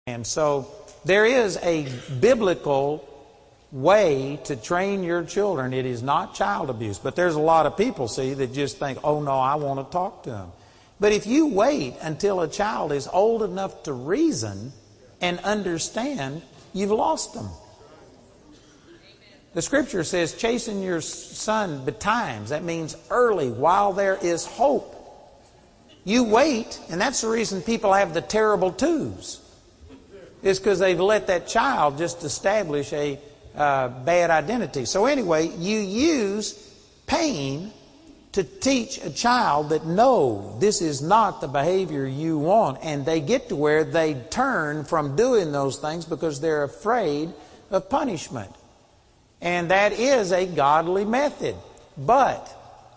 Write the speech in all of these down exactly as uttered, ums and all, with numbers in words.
And so there is a biblical way to train your children. It is not child abuse. But there's a lot of people, see, that just think, oh no, I want to talk to them. But if you wait until a child is old enough to reason and understand, you've lost them. The Scripture says, chasten your son betimes. That means early, while there is hope. You wait, and that's the reason people have the terrible twos. It's because they've let that child just establish a uh, bad identity. So anyway, you use pain to teach a child that no, this is not the behavior you want. And they get to where they turn from doing those things because they're afraid of punishment. And that is a godly method. But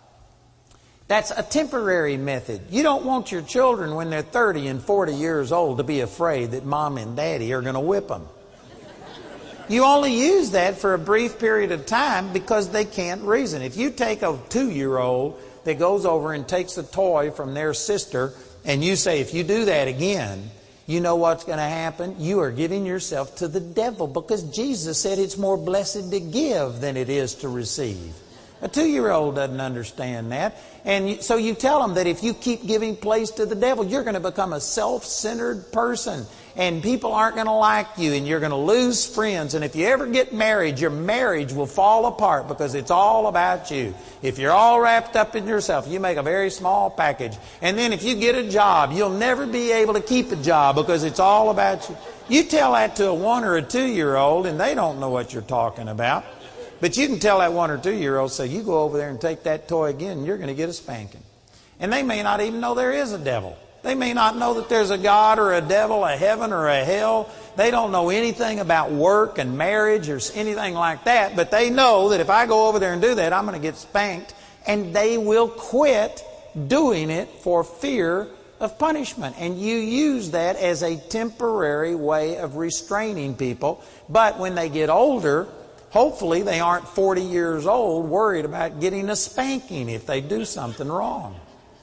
that's a temporary method. You don't want your children when they're thirty and forty years old to be afraid that mom and daddy are going to whip them. You only use that for a brief period of time because they can't reason. If you take a two-year-old that goes over and takes a toy from their sister and you say, if you do that again, you know what's going to happen? You are giving yourself to the devil because Jesus said it's more blessed to give than it is to receive. A two-year-old doesn't understand that. And so you tell them that if you keep giving place to the devil, you're going to become a self-centered person. And people aren't going to like you, and you're going to lose friends. And if you ever get married, your marriage will fall apart because it's all about you. If you're all wrapped up in yourself, you make a very small package. And then if you get a job, you'll never be able to keep a job because it's all about you. You tell that to a one or a two-year-old, and they don't know what you're talking about. But you can tell that one or two-year-old, say, you go over there and take that toy again, and you're going to get a spanking. And they may not even know there is a devil. They may not know that there's a God or a devil, a heaven or a hell. They don't know anything about work and marriage or anything like that. But they know that if I go over there and do that, I'm going to get spanked. And they will quit doing it for fear of punishment. And you use that as a temporary way of restraining people. But when they get older, hopefully they aren't forty years old worried about getting a spanking if they do something wrong.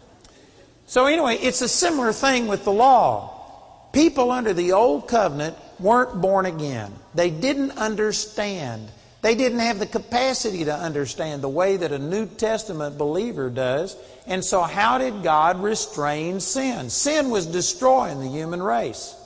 So anyway, it's a similar thing with the law. People under the old covenant weren't born again. They didn't understand. They didn't have the capacity to understand the way that a New Testament believer does. And so how did God restrain sin? Sin was destroying the human race.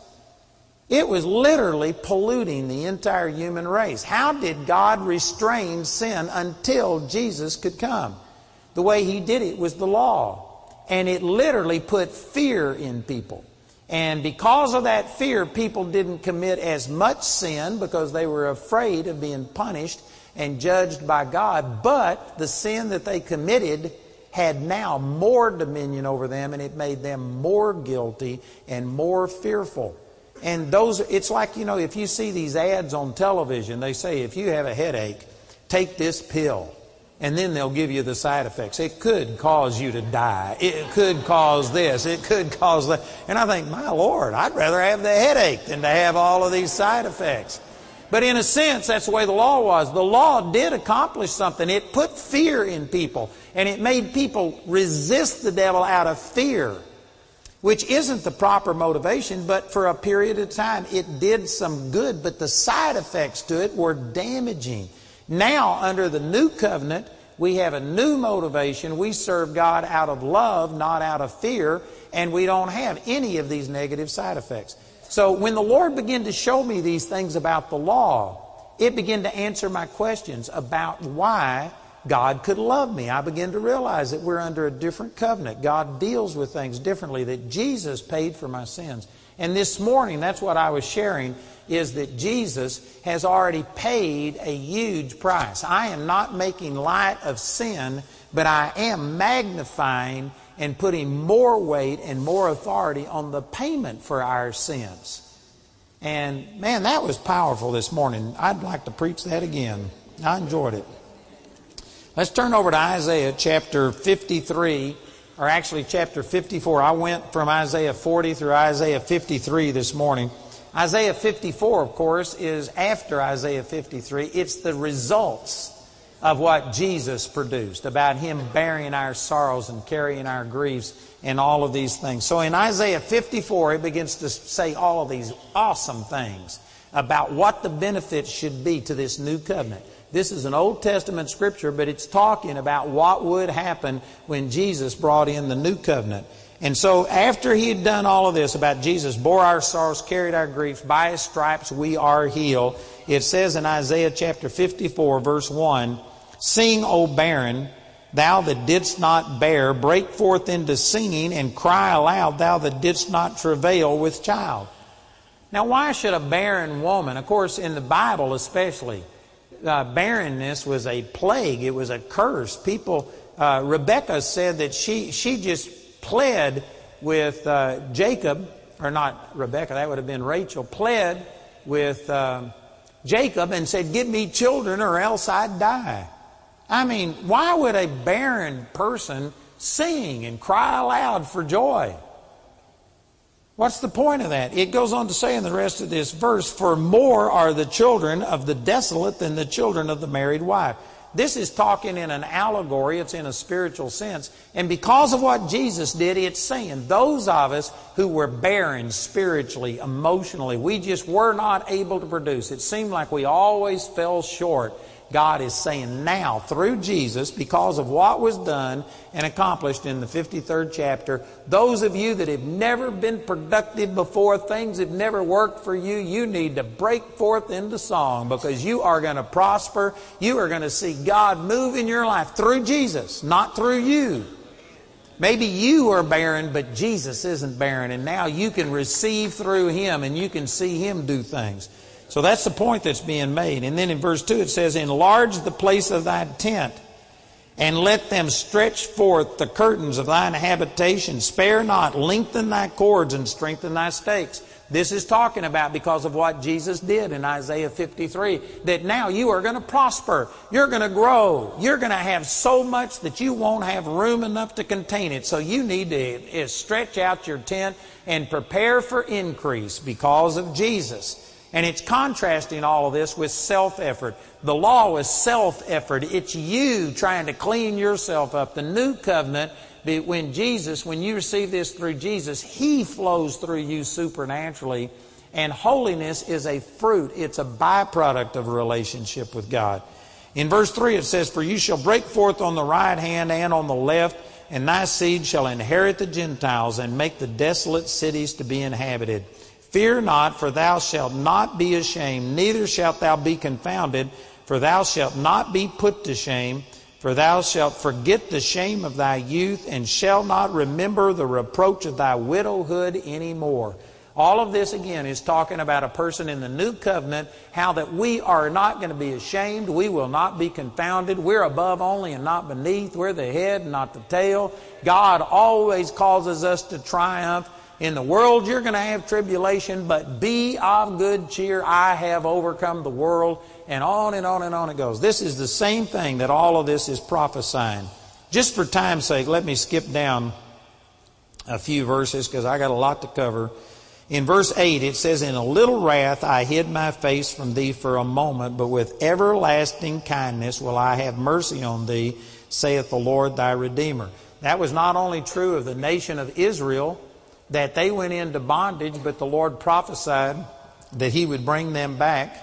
It was literally polluting the entire human race. How did God restrain sin until Jesus could come? The way He did it was the law. And it literally put fear in people. And because of that fear, people didn't commit as much sin because they were afraid of being punished and judged by God. But the sin that they committed had now more dominion over them, and it made them more guilty and more fearful. And those, it's like, you know, if you see these ads on television, they say, if you have a headache, take this pill. And then they'll give you the side effects. It could cause you to die. It could cause this. It could cause that. And I think, my Lord, I'd rather have the headache than to have all of these side effects. But in a sense, that's the way the law was. The law did accomplish something. It put fear in people. And it made people resist the devil out of fear, which isn't the proper motivation, but for a period of time it did some good. But the side effects to it were damaging. Now, under the new covenant, we have a new motivation. We serve God out of love, not out of fear, and we don't have any of these negative side effects. So when the Lord began to show me these things about the law, it began to answer my questions about why God could love me. I began to realize that we're under a different covenant. God deals with things differently, that Jesus paid for my sins. And this morning, that's what I was sharing, is that Jesus has already paid a huge price. I am not making light of sin, but I am magnifying and putting more weight and more authority on the payment for our sins. And man, that was powerful this morning. I'd like to preach that again. I enjoyed it. Let's turn over to Isaiah chapter fifty-three, or actually chapter fifty-four. I went from Isaiah forty through Isaiah fifty-three this morning. Isaiah fifty-four, of course, is after Isaiah fifty-three. It's the results of what Jesus produced, about Him bearing our sorrows and carrying our griefs and all of these things. So in Isaiah fifty-four, it begins to say all of these awesome things about what the benefits should be to this new covenant. This is an Old Testament scripture, but it's talking about what would happen when Jesus brought in the new covenant. And so after He had done all of this about Jesus bore our sorrows, carried our griefs, by His stripes we are healed, it says in Isaiah chapter fifty-four, verse one, "Sing, O barren, thou that didst not bear, break forth into singing, and cry aloud, thou that didst not travail with child." Now, why should a barren woman, of course, in the Bible especially, uh, barrenness was a plague. It was a curse. People, uh, Rebecca said that she, she just pled with uh, Jacob, or not Rebecca, that would have been Rachel, pled with uh, Jacob and said, "Give me children or else I'd die." I mean, why would a barren person sing and cry aloud for joy? What's the point of that? It goes on to say in the rest of this verse, "For more are the children of the desolate than the children of the married wife." This is talking in an allegory. It's in a spiritual sense. And because of what Jesus did, it's saying those of us who were barren spiritually, emotionally, we just were not able to produce. It seemed like we always fell short. God is saying now, through Jesus, because of what was done and accomplished in the fifty-third chapter, those of you that have never been productive before, things have never worked for you, you need to break forth into song, because you are going to prosper. You are going to see God move in your life through Jesus, not through you. Maybe you are barren, but Jesus isn't barren, and now you can receive through Him and you can see Him do things. So that's the point that's being made. And then in verse two it says, "Enlarge the place of thy tent, and let them stretch forth the curtains of thine habitation. Spare not, lengthen thy cords, and strengthen thy stakes." This is talking about because of what Jesus did in Isaiah fifty-three, that now you are going to prosper. You're going to grow. You're going to have so much that you won't have room enough to contain it. So you need to stretch out your tent and prepare for increase because of Jesus. And it's contrasting all of this with self-effort. The law was self-effort. It's you trying to clean yourself up. The new covenant, when Jesus, when you receive this through Jesus, He flows through you supernaturally. And holiness is a fruit. It's a byproduct of a relationship with God. In verse three it says, "For you shall break forth on the right hand and on the left, and thy seed shall inherit the Gentiles, and make the desolate cities to be inhabited. Fear not, for thou shalt not be ashamed, neither shalt thou be confounded, for thou shalt not be put to shame. For thou shalt forget the shame of thy youth, and shalt not remember the reproach of thy widowhood any more." All of this, again, is talking about a person in the new covenant, how that we are not going to be ashamed. We will not be confounded. We're above only and not beneath. We're the head and not the tail. God always causes us to triumph. In the world you're going to have tribulation, but be of good cheer. I have overcome the world. And on and on and on it goes. This is the same thing that all of this is prophesying. Just for time's sake, let me skip down a few verses because I got a lot to cover. In verse eight it says, "In a little wrath I hid my face from thee for a moment, but with everlasting kindness will I have mercy on thee, saith the Lord thy Redeemer." That was not only true of the nation of Israel, that they went into bondage, but the Lord prophesied that He would bring them back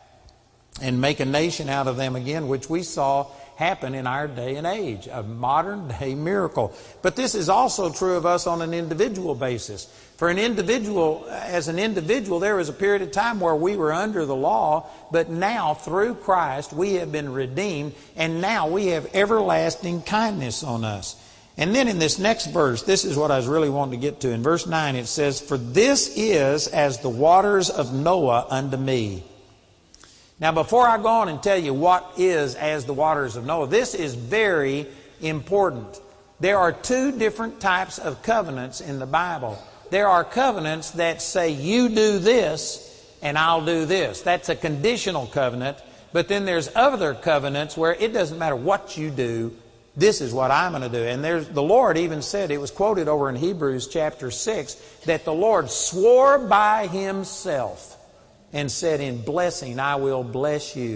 and make a nation out of them again, which we saw happen in our day and age, a modern day miracle. But this is also true of us on an individual basis. For an individual, as an individual, there was a period of time where we were under the law, but now through Christ we have been redeemed, and now we have everlasting kindness on us. And then in this next verse, this is what I was really wanting to get to. In verse nine it says, "For this is as the waters of Noah unto me." Now before I go on and tell you what is as the waters of Noah, this is very important. There are two different types of covenants in the Bible. There are covenants that say you do this and I'll do this. That's a conditional covenant. But then there's other covenants where it doesn't matter what you do, this is what I'm going to do. And there's, the Lord even said, it was quoted over in Hebrews chapter six, that the Lord swore by Himself and said, "In blessing I will bless you,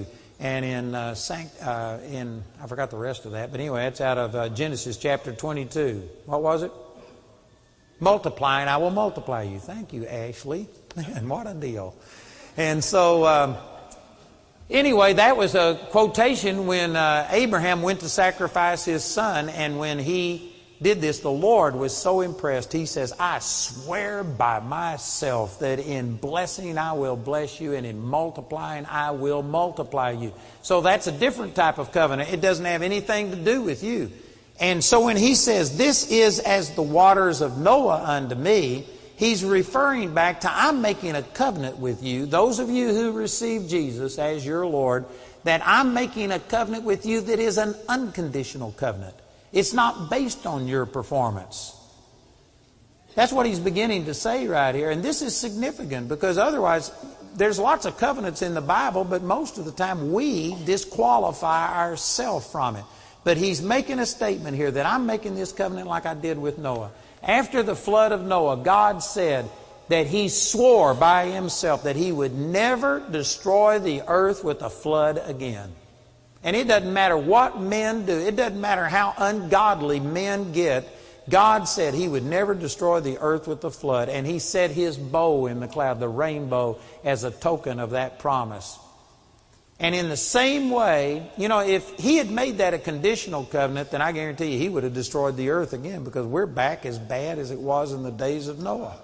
And in, uh, sanct, uh, in I forgot the rest of that, but anyway, it's out of uh, Genesis chapter twenty-two. What was it? Multiplying, I will multiply you. Thank you, Ashley. Man, what a deal. And so, um, anyway, that was a quotation when uh, Abraham went to sacrifice his son, and when he did this, the Lord was so impressed. He says, I swear by myself that in blessing I will bless you, and in multiplying I will multiply you. So that's a different type of covenant. It doesn't have anything to do with you. And so when he says, this is as the waters of Noah unto me, he's referring back to, I'm making a covenant with you, those of you who receive Jesus as your Lord, that I'm making a covenant with you that is an unconditional covenant. It's not based on your performance. That's what he's beginning to say right here. And this is significant because otherwise, there's lots of covenants in the Bible, but most of the time we disqualify ourselves from it. But he's making a statement here that I'm making this covenant like I did with Noah. After the flood of Noah, God said that he swore by himself that he would never destroy the earth with a flood again. And it doesn't matter what men do. It doesn't matter how ungodly men get. God said he would never destroy the earth with a flood. And he set his bow in the cloud, the rainbow, as a token of that promise. And in the same way, you know, if he had made that a conditional covenant, then I guarantee you he would have destroyed the earth again, because we're back as bad as it was in the days of Noah.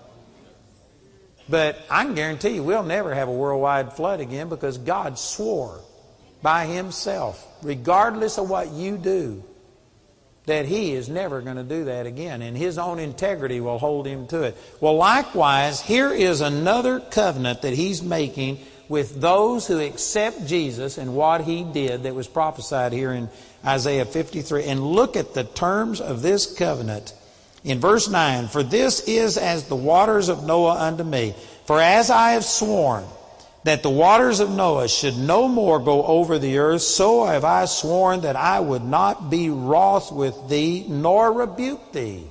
But I can guarantee you we'll never have a worldwide flood again, because God swore by himself, regardless of what you do, that he is never going to do that again. And his own integrity will hold him to it. Well, likewise, here is another covenant that he's making with those who accept Jesus and what he did that was prophesied here in Isaiah fifty-three. And look at the terms of this covenant. In verse nine, for this is as the waters of Noah unto me. For as I have sworn that the waters of Noah should no more go over the earth, so have I sworn that I would not be wroth with thee, nor rebuke thee.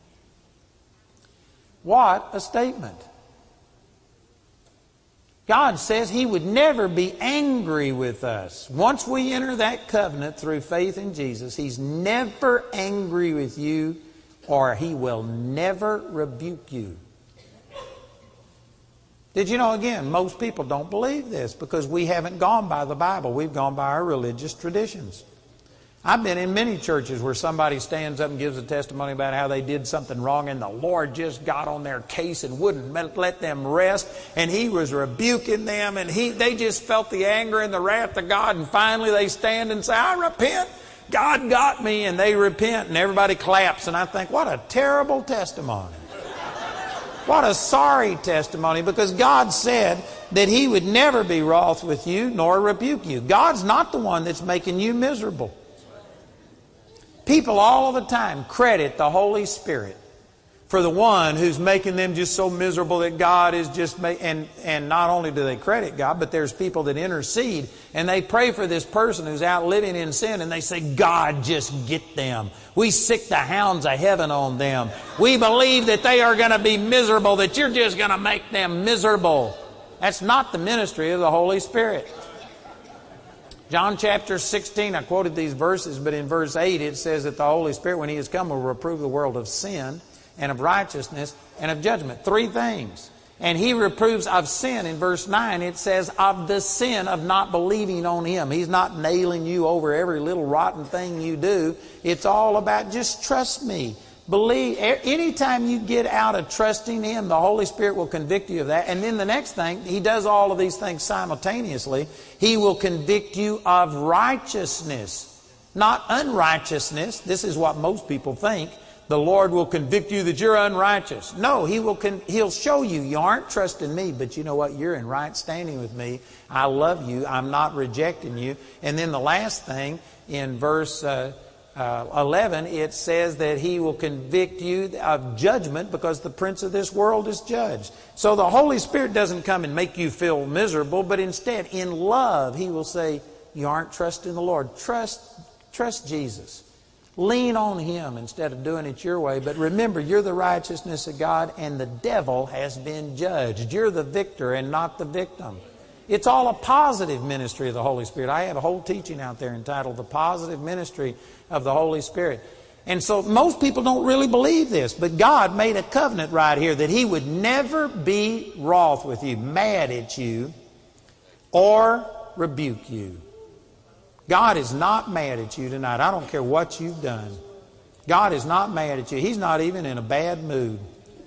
What a statement. God says he would never be angry with us. Once we enter that covenant through faith in Jesus, he's never angry with you, or he will never rebuke you. Did you know, again, most people don't believe this because we haven't gone by the Bible. We've gone by our religious traditions. I've been in many churches where somebody stands up and gives a testimony about how they did something wrong and the Lord just got on their case and wouldn't let them rest, and he was rebuking them, and he they just felt the anger and the wrath of God, and finally they stand and say, I repent. God got me, and they repent, and everybody claps, and I think, what a terrible testimony. What a sorry testimony, because God said that he would never be wroth with you nor rebuke you. God's not the one that's making you miserable. People all of the time credit the Holy Spirit for the one who's making them just so miserable that God is just making, and, and not only do they credit God, but there's people that intercede and they pray for this person who's out living in sin, and they say, God, just get them. We sick the hounds of heaven on them. We believe that they are going to be miserable, that you're just going to make them miserable. That's not the ministry of the Holy Spirit. John chapter sixteen, I quoted these verses, but in verse eight it says that the Holy Spirit, when he has come, will reprove the world of sin and of righteousness and of judgment. Three things. And he reproves of sin. In verse nine it says of the sin of not believing on him. He's not nailing you over every little rotten thing you do. It's all about just trust me. Believe. Anytime you get out of trusting him, the Holy Spirit will convict you of that. And then the next thing, he does all of these things simultaneously. He will convict you of righteousness, not unrighteousness. This is what most people think. The Lord will convict you that you're unrighteous. No, he will con- he'll show you you aren't trusting me, but you know what? You're in right standing with me. I love you. I'm not rejecting you. And then the last thing, in verse uh, uh, eleven, it says that he will convict you of judgment because the prince of this world is judged. So the Holy Spirit doesn't come and make you feel miserable, but instead, in love, he will say, you aren't trusting the Lord. Trust, trust Jesus. Lean on him instead of doing it your way. But remember, you're the righteousness of God, and the devil has been judged. You're the victor and not the victim. It's all a positive ministry of the Holy Spirit. I have a whole teaching out there entitled The Positive Ministry of the Holy Spirit. And so most people don't really believe this, but God made a covenant right here that He would never be wroth with you, mad at you, or rebuke you. God is not mad at you tonight. I don't care what you've done. God is not mad at you. He's not even in a bad mood.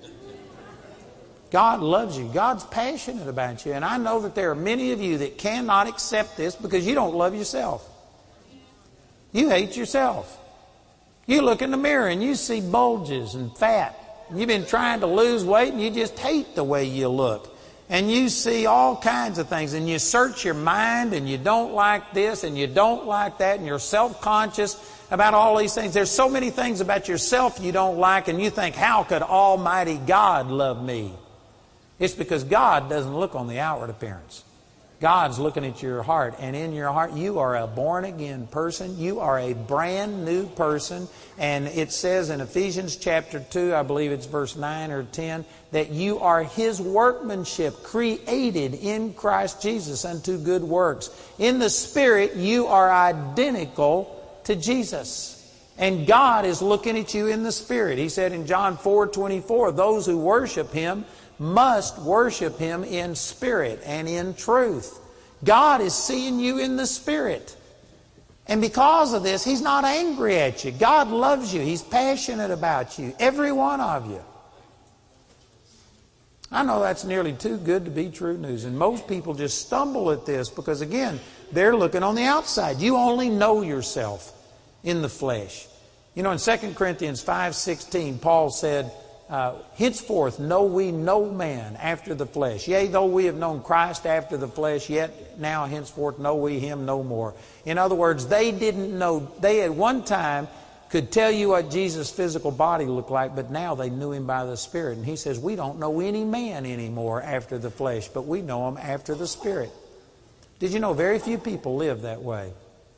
God loves you. God's passionate about you. And I know that there are many of you that cannot accept this because you don't love yourself. You hate yourself. You look in the mirror and you see bulges and fat. You've been trying to lose weight and you just hate the way you look. And you see all kinds of things and you search your mind and you don't like this and you don't like that and you're self-conscious about all these things. There's so many things about yourself you don't like and you think, how could Almighty God love me? It's because God doesn't look on the outward appearance. God's looking at your heart, and in your heart you are a born-again person. You are a brand new person. And it says in Ephesians chapter two, I believe it's verse nine or ten, that you are His workmanship, created in Christ Jesus unto good works. In the Spirit, you are identical to Jesus. And God is looking at you in the Spirit. He said in John four twenty-four, those who worship Him must worship Him in spirit and in truth. God is seeing you in the Spirit. And because of this, He's not angry at you. God loves you. He's passionate about you. Every one of you. I know that's nearly too good to be true news. And most people just stumble at this because, again, they're looking on the outside. You only know yourself in the flesh. You know, in Second Corinthians five sixteen, Paul said, Uh, henceforth know we no man after the flesh. Yea, though we have known Christ after the flesh, yet now henceforth know we Him no more. In other words, they didn't know. They at one time could tell you what Jesus' physical body looked like, but now they knew Him by the Spirit. And he says, we don't know any man anymore after the flesh, but we know him after the Spirit. Did you know very few people live that way?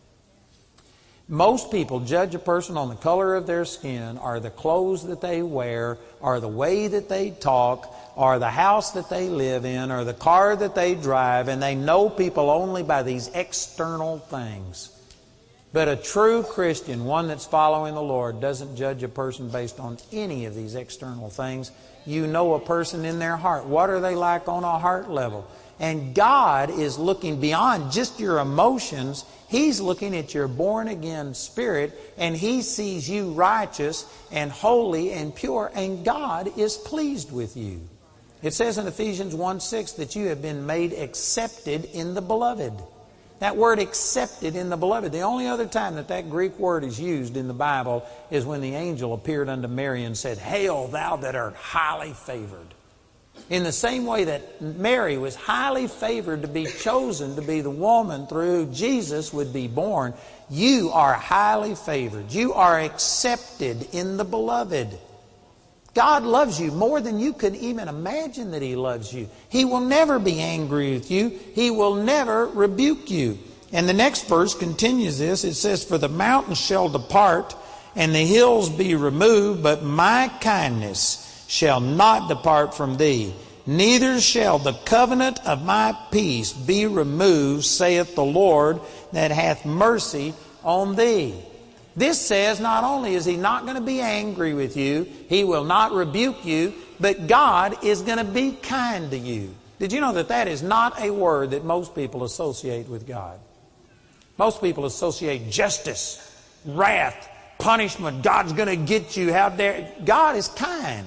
Most people judge a person on the color of their skin, or the clothes that they wear, or the way that they talk, or the house that they live in, or the car that they drive, and they know people only by these external things. But a true Christian, one that's following the Lord, doesn't judge a person based on any of these external things. You know a person in their heart. What are they like on a heart level? And God is looking beyond just your emotions. He's looking at your born-again spirit, and He sees you righteous and holy and pure, and God is pleased with you. It says in Ephesians one six that you have been made accepted in the Beloved. That word accepted in the Beloved, the only other time that that Greek word is used in the Bible is when the angel appeared unto Mary and said, Hail, thou that art highly favored. In the same way that Mary was highly favored to be chosen to be the woman through who Jesus would be born, you are highly favored. You are accepted in the Beloved. God loves you more than you could even imagine that He loves you. He will never be angry with you. He will never rebuke you. And the next verse continues this. It says, For the mountains shall depart, and the hills be removed, but my kindness shall not depart from thee, neither shall the covenant of my peace be removed, saith the Lord, that hath mercy on thee. This says not only is He not going to be angry with you, He will not rebuke you, but God is going to be kind to you. Did you know that that is not a word that most people associate with God? Most people associate justice, wrath, punishment. God's going to get you. How dare... God is kind.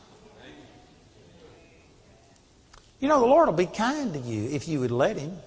You know, the Lord will be kind to you if you would let Him.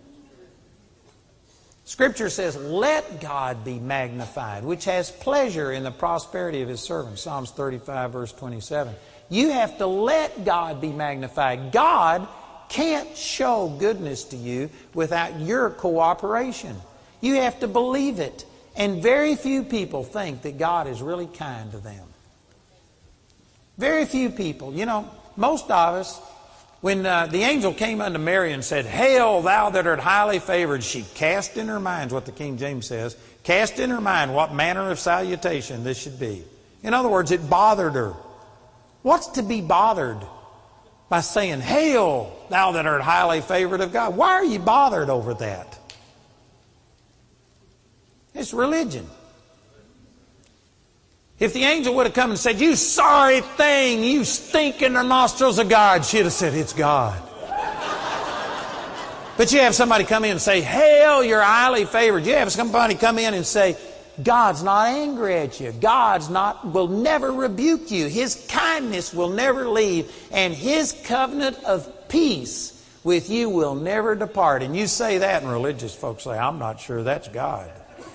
Scripture says, let God be magnified, which has pleasure in the prosperity of His servants. Psalms thirty-five, verse twenty-seven. You have to let God be magnified. God can't show goodness to you without your cooperation. You have to believe it. And very few people think that God is really kind to them. Very few people. You know, most of us, when uh, the angel came unto Mary and said, Hail, thou that art highly favored, she cast in her mind, what the King James says, cast in her mind what manner of salutation this should be. In other words, it bothered her. What's to be bothered by saying, Hail, thou that art highly favored of God. Why are you bothered over that? It's religion. If the angel would have come and said, you sorry thing, you stink in the nostrils of God, she'd have said, it's God. But you have somebody come in and say, hell, you're highly favored. You have somebody come in and say, God's not angry at you. God's not, will never rebuke you. His kindness will never leave. And His covenant of peace with you will never depart. And you say that, and religious folks say, I'm not sure that's God.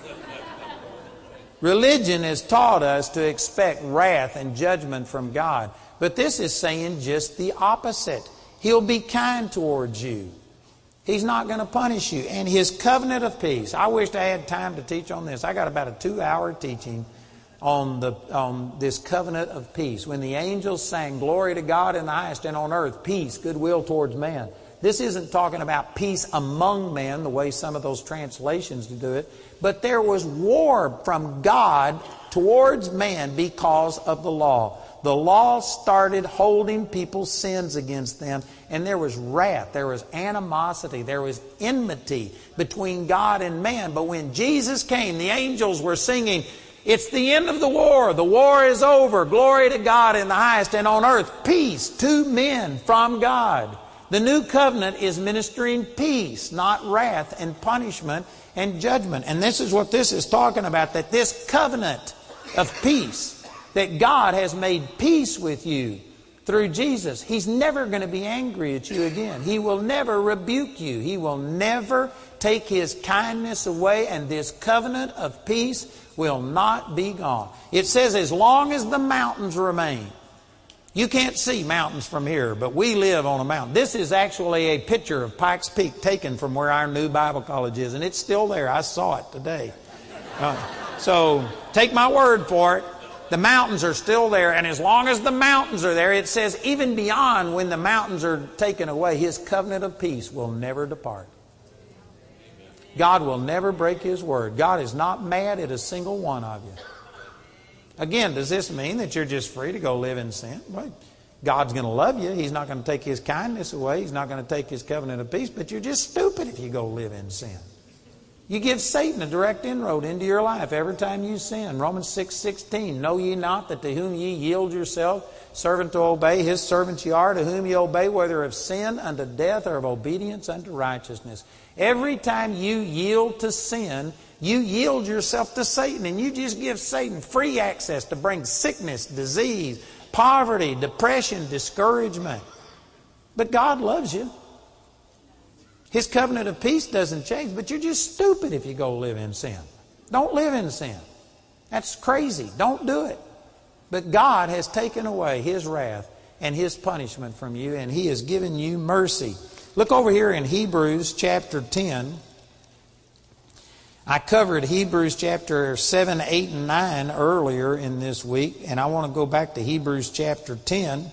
Religion has taught us to expect wrath and judgment from God. But this is saying just the opposite. He'll be kind towards you. He's not going to punish you. And His covenant of peace. I wished I had time to teach on this. I got about a two-hour teaching on the on this covenant of peace. When the angels sang, glory to God in the highest, and on earth peace, goodwill towards man. This isn't talking about peace among men, the way some of those translations do it. But there was war from God towards man because of the law. The law started holding people's sins against them, and there was wrath, there was animosity, there was enmity between God and man. But when Jesus came, the angels were singing, it's the end of the war. The war is over. Glory to God in the highest, and on earth peace to men from God. The new covenant is ministering peace, not wrath and punishment and judgment. And this is what this is talking about, that this covenant of peace, that God has made peace with you through Jesus. He's never going to be angry at you again. He will never rebuke you. He will never take His kindness away, and this covenant of peace will not be gone. It says as long as the mountains remain. You can't see mountains from here, but we live on a mountain. This is actually a picture of Pikes Peak taken from where our new Bible college is, and it's still there. I saw it today. Uh, so take my word for it. The mountains are still there, and as long as the mountains are there, it says even beyond when the mountains are taken away, His covenant of peace will never depart. God will never break His word. God is not mad at a single one of you. Again, does this mean that you're just free to go live in sin? Well, God's going to love you. He's not going to take His kindness away. He's not going to take His covenant of peace, but you're just stupid if you go live in sin. You give Satan a direct inroad into your life every time you sin. Romans six sixteen, know ye not that to whom ye yield yourself, servant to obey, His servants ye are, to whom ye obey, whether of sin unto death or of obedience unto righteousness. Every time you yield to sin, you yield yourself to Satan, and you just give Satan free access to bring sickness, disease, poverty, depression, discouragement. But God loves you. His covenant of peace doesn't change, but you're just stupid if you go live in sin. Don't live in sin. That's crazy. Don't do it. But God has taken away His wrath and His punishment from you, and He has given you mercy. Look over here in Hebrews chapter ten. I covered Hebrews chapter seven, eight, and nine earlier in this week, and I want to go back to Hebrews chapter ten.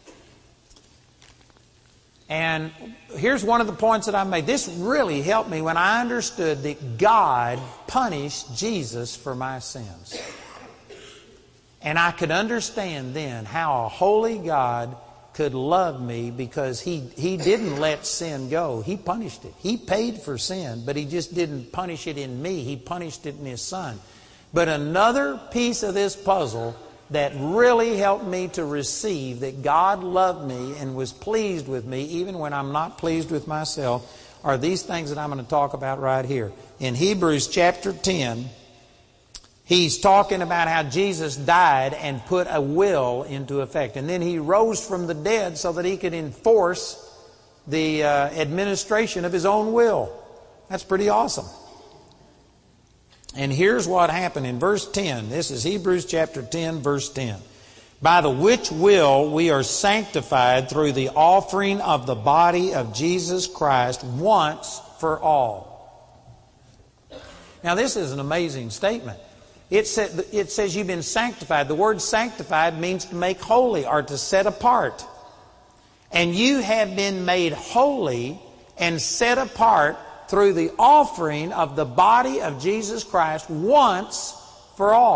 And here's one of the points that I made. This really helped me when I understood that God punished Jesus for my sins. And I could understand then how a holy God could love me, because he, he didn't let sin go. He punished it. He paid for sin, but He just didn't punish it in me. He punished it in His Son. But another piece of this puzzle that really helped me to receive that God loved me and was pleased with me even when I'm not pleased with myself are these things that I'm going to talk about right here. In Hebrews chapter ten, he's talking about how Jesus died and put a will into effect. And then He rose from the dead so that He could enforce the uh, administration of His own will. That's pretty awesome. And here's what happened in verse ten. This is Hebrews chapter ten, verse ten. By the which will we are sanctified through the offering of the body of Jesus Christ once for all. Now this is an amazing statement. It, sa- it says you've been sanctified. The word sanctified means to make holy or to set apart. And you have been made holy and set apart through the offering of the body of Jesus Christ once for all.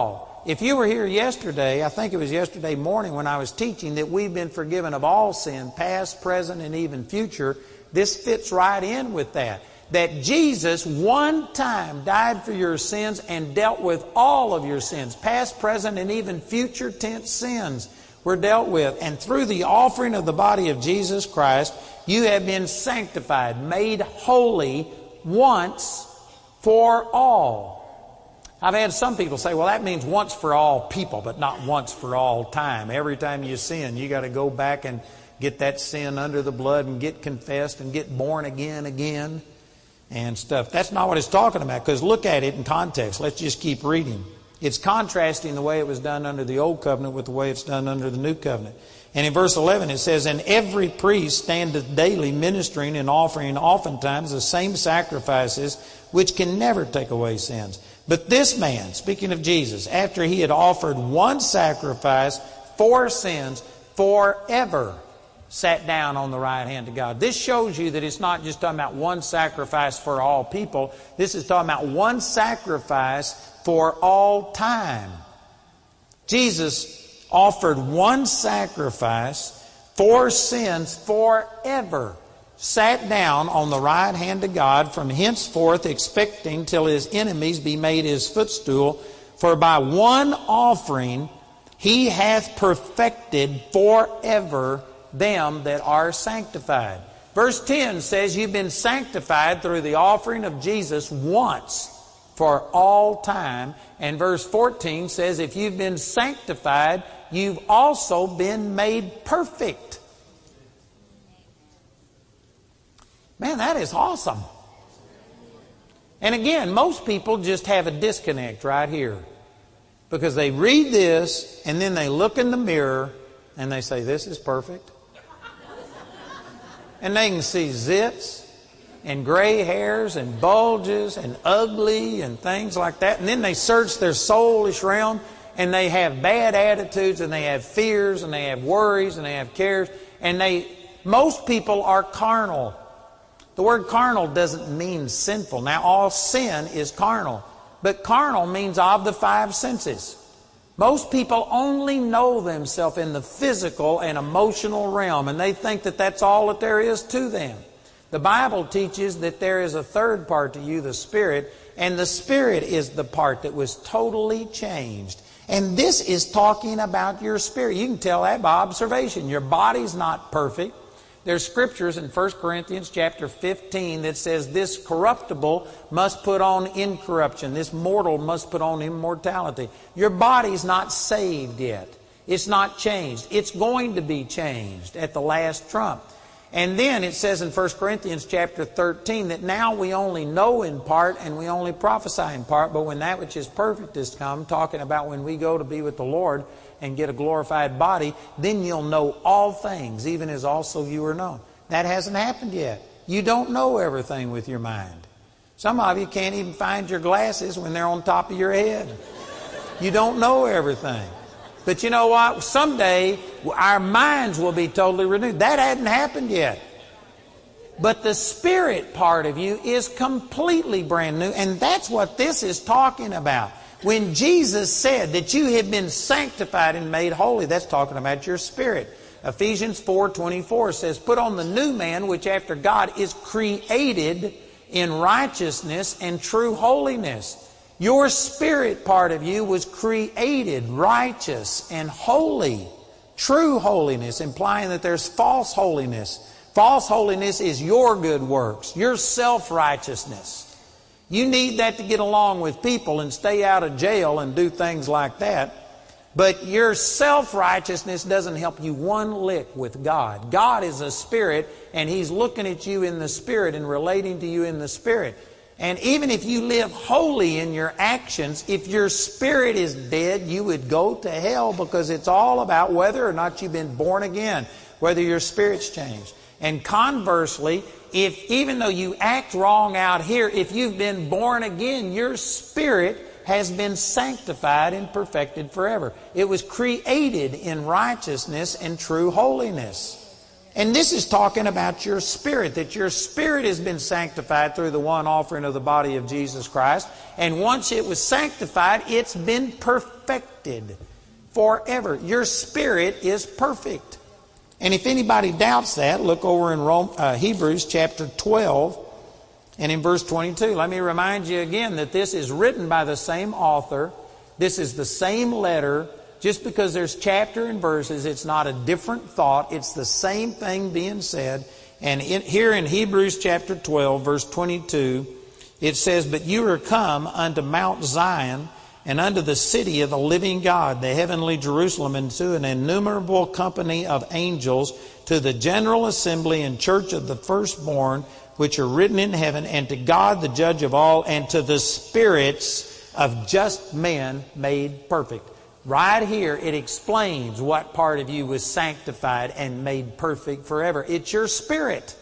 if you were here yesterday, I think it was yesterday morning when I was teaching that we've been forgiven of all sin, past, present, and even future, this fits right in with that. That Jesus one time died for your sins and dealt with all of your sins, past, present, and even future tense sins were dealt with. And through the offering of the body of Jesus Christ, you have been sanctified, made holy once for all. I've had some people say, well, that means once for all people, but not once for all time. Every time you sin, you got to go back and get that sin under the blood and get confessed and get born again again and stuff. That's not what it's talking about, because look at it in context. Let's just keep reading. It's contrasting the way it was done under the old covenant with the way it's done under the new covenant. And in verse eleven it says, and every priest standeth daily ministering and offering oftentimes the same sacrifices which can never take away sins. But this man, speaking of Jesus, after he had offered one sacrifice for sins forever, sat down on the right hand of God. This shows you that it's not just talking about one sacrifice for all people. This is talking about one sacrifice for all time. Jesus offered one sacrifice for sins forever, sat down on the right hand of God, from henceforth expecting till his enemies be made his footstool. For by one offering he hath perfected forever them that are sanctified. Verse ten says you've been sanctified through the offering of Jesus once for all time. And verse fourteen says if you've been sanctified, you've also been made perfect. Man, that is awesome. And again, most people just have a disconnect right here, because they read this and then they look in the mirror and they say, this is perfect. And they can see zits and gray hairs and bulges and ugly and things like that. And then they search their soulish realm and they have bad attitudes and they have fears and they have worries and they have cares. And they, most people are carnal. The word carnal doesn't mean sinful. Now, all sin is carnal. But carnal means of the five senses. Most people only know themselves in the physical and emotional realm, and they think that that's all that there is to them. The Bible teaches that there is a third part to you, the Spirit, and the Spirit is the part that was totally changed. And this is talking about your spirit. You can tell that by observation. Your body's not perfect. There's scriptures in First Corinthians chapter fifteen that says this corruptible must put on incorruption. This mortal must put on immortality. Your body's not saved yet. It's not changed. It's going to be changed at the last trump. And then it says in First Corinthians chapter thirteen that now we only know in part and we only prophesy in part, but when that which is perfect is come, talking about when we go to be with the Lord and get a glorified body, then you'll know all things, even as also you are known. That hasn't happened yet. You don't know everything with your mind. Some of you can't even find your glasses when they're on top of your head. You don't know everything. But you know what? Someday our minds will be totally renewed. That hadn't happened yet. But the spirit part of you is completely brand new. And that's what this is talking about. When Jesus said that you have been sanctified and made holy, that's talking about your spirit. Ephesians four twenty-four says, put on the new man, which after God is created in righteousness and true holiness. Your spirit part of you was created righteous and holy. True holiness, implying that there's false holiness. False holiness is your good works, your self-righteousness. You need that to get along with people and stay out of jail and do things like that. But your self-righteousness doesn't help you one lick with God. God is a spirit, and He's looking at you in the spirit and relating to you in the spirit. And even if you live holy in your actions, if your spirit is dead, you would go to hell, because it's all about whether or not you've been born again, whether your spirit's changed. And conversely, if even though you act wrong out here, if you've been born again, your spirit has been sanctified and perfected forever. It was created in righteousness and true holiness. And this is talking about your spirit, that your spirit has been sanctified through the one offering of the body of Jesus Christ. And once it was sanctified, it's been perfected. perfected forever. Your spirit is perfect. And if anybody doubts that, look over in Rome, uh, Hebrews chapter twelve and in verse twenty-two. Let me remind you again that this is written by the same author. This is the same letter. Just because there's chapter and verses, it's not a different thought. It's the same thing being said. And in, here in Hebrews chapter twelve, verse twenty-two, it says, "But you are come unto Mount Zion, and unto the city of the living God, the heavenly Jerusalem, and to an innumerable company of angels, to the general assembly and church of the firstborn, which are written in heaven, and to God the judge of all, and to the spirits of just men made perfect." Right here, it explains what part of you was sanctified and made perfect forever. It's your spirit.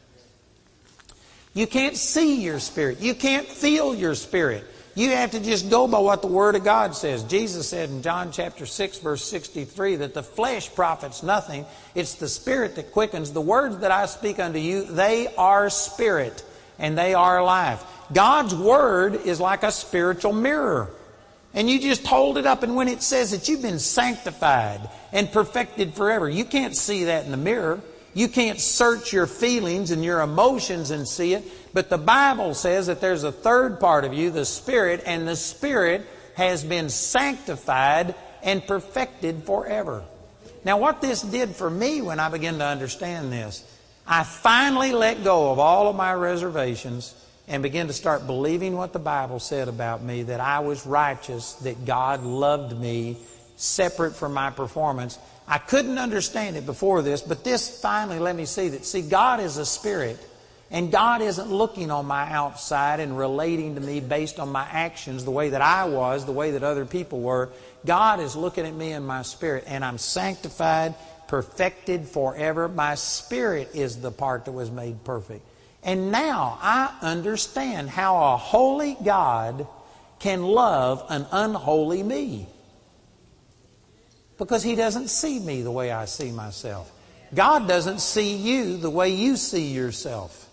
You can't see your spirit. You can't feel your spirit. You have to just go by what the Word of God says. Jesus said in John chapter six, verse sixty-three, that the flesh profits nothing. It's the Spirit that quickens. The words that I speak unto you, they are spirit, and they are life. God's Word is like a spiritual mirror. And you just hold it up, and when it says that you've been sanctified and perfected forever, you can't see that in the mirror. You can't search your feelings and your emotions and see it. But the Bible says that there's a third part of you, the Spirit, and the Spirit has been sanctified and perfected forever. Now, what this did for me when I began to understand this, I finally let go of all of my reservations and began to start believing what the Bible said about me, that I was righteous, that God loved me, separate from my performance. I couldn't understand it before this, but this finally let me see that, see, God is a spirit, and God isn't looking on my outside and relating to me based on my actions the way that I was, the way that other people were. God is looking at me in my spirit, and I'm sanctified, perfected forever. My spirit is the part that was made perfect. And now I understand how a holy God can love an unholy me. Because He doesn't see me the way I see myself. God doesn't see you the way you see yourself.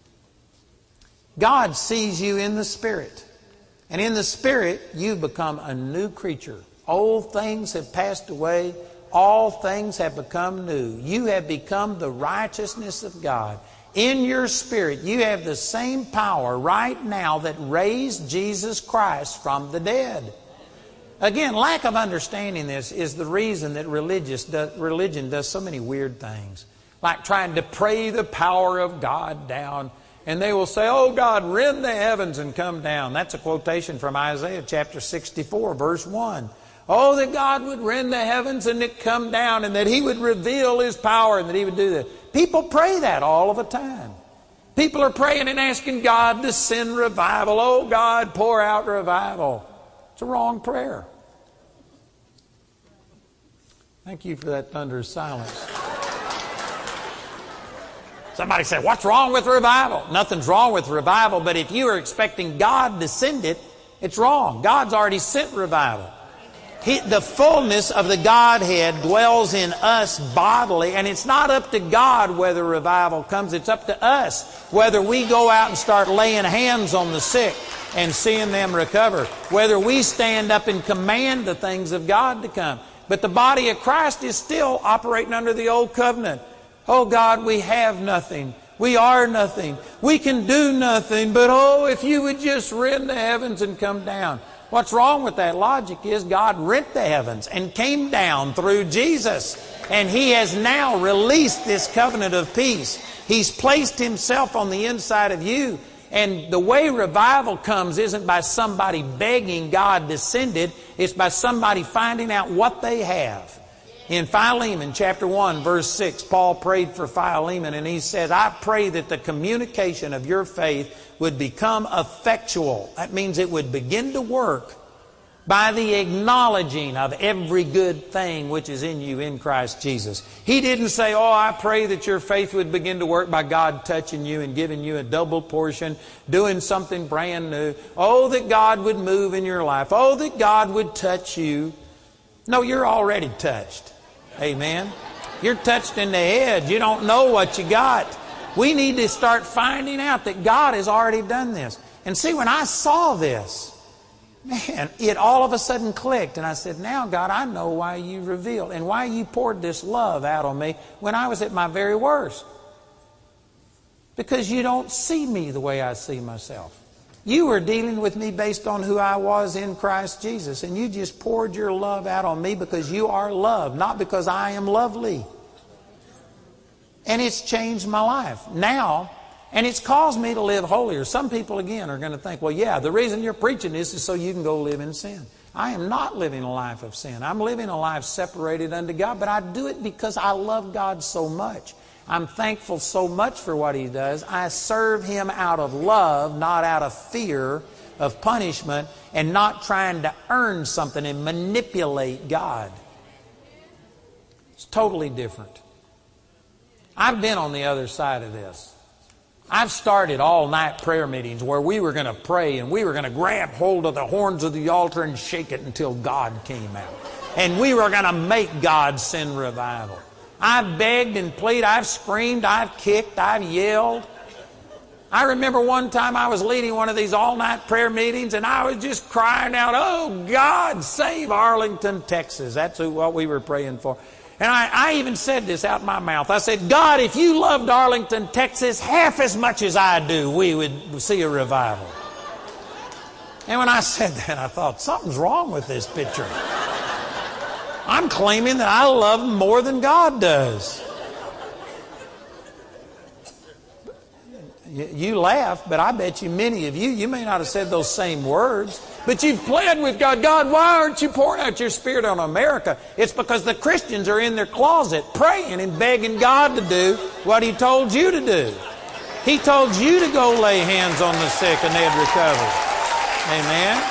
God sees you in the Spirit. And in the Spirit, you become a new creature. Old things have passed away. All things have become new. You have become the righteousness of God. In your spirit, you have the same power right now that raised Jesus Christ from the dead. Again, lack of understanding this is the reason that religious do, religion does so many weird things. Like trying to pray the power of God down. And they will say, "Oh God, rend the heavens and come down." That's a quotation from Isaiah chapter sixty-four, verse one. Oh, that God would rend the heavens and it come down, and that He would reveal His power, and that He would do that. People pray that all of the time. People are praying and asking God to send revival. Oh God, pour out revival. It's a wrong prayer. Thank you for that thunderous silence. Somebody said, "What's wrong with revival?" Nothing's wrong with revival, but if you are expecting God to send it, it's wrong. God's already sent revival. He, the fullness of the Godhead dwells in us bodily, and it's not up to God whether revival comes. It's up to us whether we go out and start laying hands on the sick and seeing them recover, whether we stand up and command the things of God to come. But the body of Christ is still operating under the old covenant. Oh God, we have nothing. We are nothing. We can do nothing. But oh, if you would just rend the heavens and come down. What's wrong with that logic is God rent the heavens and came down through Jesus. And He has now released this covenant of peace. He's placed Himself on the inside of you. And the way revival comes isn't by somebody begging God to send it. It's by somebody finding out what they have. In Philemon chapter one, verse six, Paul prayed for Philemon, and he said, "I pray that the communication of your faith would become effectual." That means it would begin to work by the acknowledging of every good thing which is in you in Christ Jesus. He didn't say, "Oh, I pray that your faith would begin to work by God touching you and giving you a double portion, doing something brand new. Oh, that God would move in your life. Oh, that God would touch you." No, you're already touched. Amen. You're touched in the head. You don't know what you got. We need to start finding out that God has already done this. And see, when I saw this, Man, it all of a sudden clicked. And I said, now, God, I know why you revealed and why you poured this love out on me when I was at my very worst. Because you don't see me the way I see myself. You were dealing with me based on who I was in Christ Jesus. And you just poured your love out on me because you are love, not because I am lovely. And it's changed my life. Now, and it's caused me to live holier. Some people, again, are going to think, well, yeah, the reason you're preaching this is so you can go live in sin. I am not living a life of sin. I'm living a life separated unto God, but I do it because I love God so much. I'm thankful so much for what He does. I serve Him out of love, not out of fear of punishment, and not trying to earn something and manipulate God. It's totally different. I've been on the other side of this. I've started all-night prayer meetings where we were going to pray and we were going to grab hold of the horns of the altar and shake it until God came out. And we were going to make God send revival. I've begged and pleaded. I've screamed. I've kicked. I've yelled. I remember one time I was leading one of these all-night prayer meetings and I was just crying out, oh, God, save Arlington, Texas. That's what we were praying for. And I, I even said this out my mouth. I said, God, if you loved Arlington, Texas half as much as I do, we would see a revival. And when I said that, I thought, something's wrong with this picture. I'm claiming that I love them more than God does. You laugh, but I bet you many of you, you may not have said those same words, but you've pled with God. God, why aren't you pouring out your Spirit on America? It's because the Christians are in their closet praying and begging God to do what He told you to do. He told you to go lay hands on the sick and they'd recover. Amen.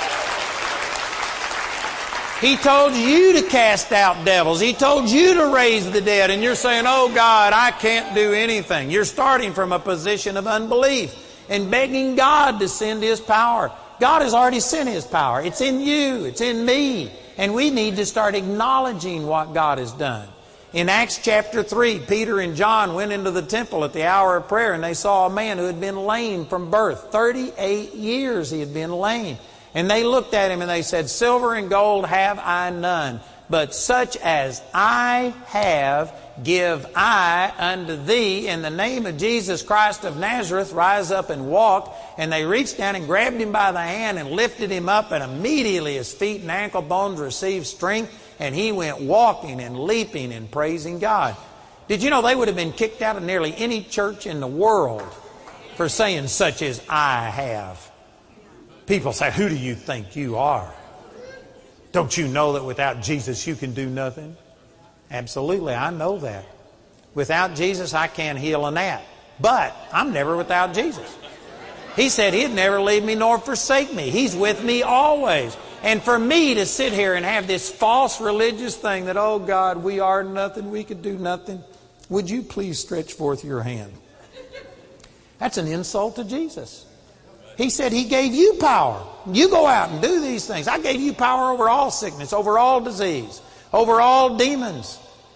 He told you to cast out devils. He told you to raise the dead. And you're saying, oh God, I can't do anything. You're starting from a position of unbelief and begging God to send His power. God has already sent His power. It's in you. It's in me. And we need to start acknowledging what God has done. In Acts chapter three, Peter and John went into the temple at the hour of prayer and they saw a man who had been lame from birth. thirty-eight years he had been lame. And they looked at him and they said, silver and gold have I none, but such as I have give I unto thee. In the name of Jesus Christ of Nazareth, rise up and walk. And they reached down and grabbed him by the hand and lifted him up, and immediately his feet and ankle bones received strength, and he went walking and leaping and praising God. Did you know they would have been kicked out of nearly any church in the world for saying such as I have? People say, who do you think you are? Don't you know that without Jesus you can do nothing? Absolutely, I know that. Without Jesus I can't heal a gnat. But I'm never without Jesus. He said He'd never leave me nor forsake me. He's with me always. And for me to sit here and have this false religious thing that, oh God, we are nothing, we could do nothing. Would you please stretch forth your hand? That's an insult to Jesus. He said He gave you power. You go out and do these things. I gave you power over all sickness, over all disease, over all demons.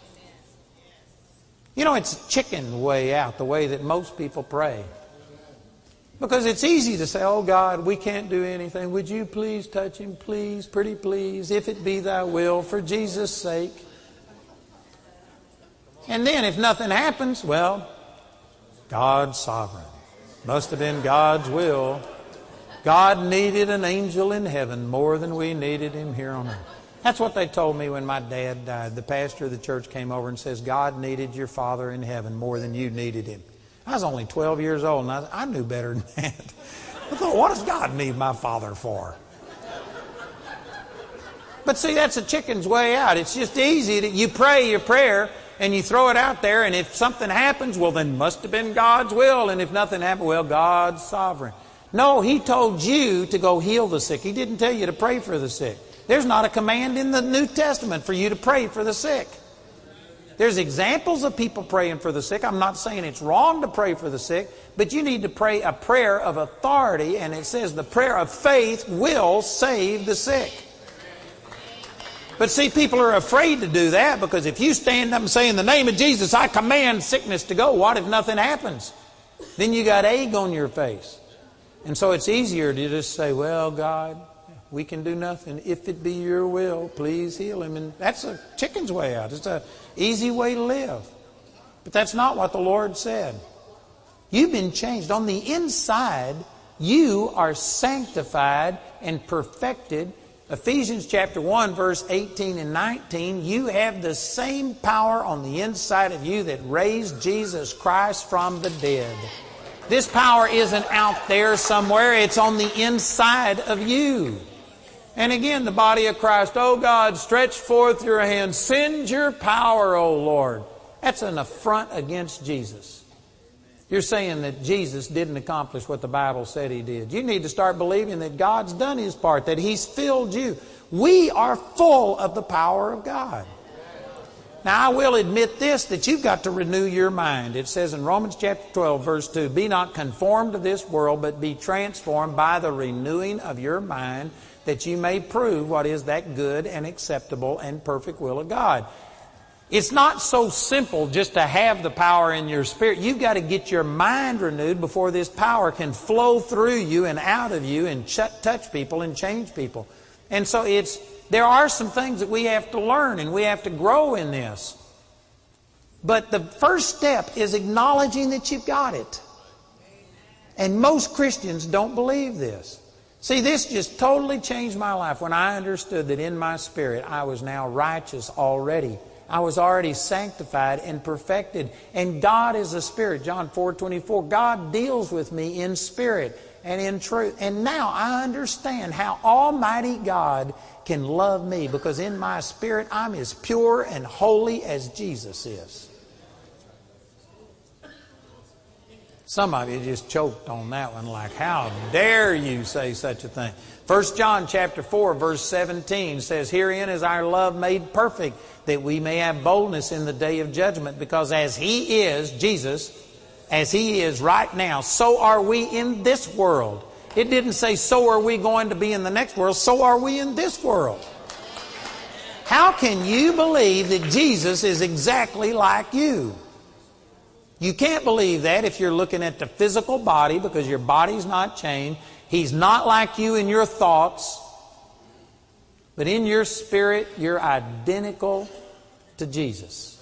You know, it's chicken way out, the way that most people pray. Because it's easy to say, oh God, we can't do anything. Would you please touch him, please, pretty please, if it be thy will, for Jesus' sake. And then if nothing happens, well, God's sovereign. Must have been God's will. God needed an angel in heaven more than we needed him here on earth. That's what they told me when my dad died. The pastor of the church came over and says, God needed your father in heaven more than you needed him. I was only twelve years old, and I, I knew better than that. I thought, what does God need my father for? But see, that's a chicken's way out. It's just easy. To, you pray your prayer, and you throw it out there, and if something happens, well, then must have been God's will. And if nothing happened, well, God's sovereign. No, He told you to go heal the sick. He didn't tell you to pray for the sick. There's not a command in the New Testament for you to pray for the sick. There's examples of people praying for the sick. I'm not saying it's wrong to pray for the sick, but you need to pray a prayer of authority, and it says the prayer of faith will save the sick. But see, people are afraid to do that, because if you stand up and say, in the name of Jesus, I command sickness to go, what if nothing happens? Then you got egg on your face. And so it's easier to just say, well, God, We can do nothing. If it be your will, please heal him. And that's a chicken's way out. It's an easy way to live. But that's not what the Lord said. You've been changed. On the inside, you are sanctified and perfected. Ephesians chapter one, verse eighteen and nineteen, you have the same power on the inside of you that raised Jesus Christ from the dead. This power isn't out there somewhere. It's on the inside of you. And again, the body of Christ, oh God, stretch forth your hand. Send your power, oh Lord. That's an affront against Jesus. You're saying that Jesus didn't accomplish what the Bible said He did. You need to start believing that God's done His part, that He's filled you. We are full of the power of God. Now, I will admit this, that you've got to renew your mind. It says in Romans chapter twelve, verse two, be not conformed to this world, but be transformed by the renewing of your mind, that you may prove what is that good and acceptable and perfect will of God. It's not so simple just to have the power in your spirit. You've got to get your mind renewed before this power can flow through you and out of you and ch- touch people and change people. And so it's there are some things that we have to learn and we have to grow in this. But the first step is acknowledging that you've got it. And most Christians don't believe this. See, this just totally changed my life when I understood that in my spirit I was now righteous already. I was already sanctified and perfected. And God is a spirit. John four twenty-four. God deals with me in spirit and in truth. And now I understand how Almighty God can love me, because in my spirit I'm as pure and holy as Jesus is. Some of you just choked on that one, like, how dare you say such a thing? First John chapter four, verse seventeen says, herein is our love made perfect, that we may have boldness in the day of judgment. Because as He is, Jesus, as He is right now, so are we in this world. It didn't say, so are we going to be in the next world. So are we in this world. How can you believe that Jesus is exactly like you? You can't believe that if you're looking at the physical body, because your body's not changed. He's not like you in your thoughts. But in your spirit, you're identical to Jesus.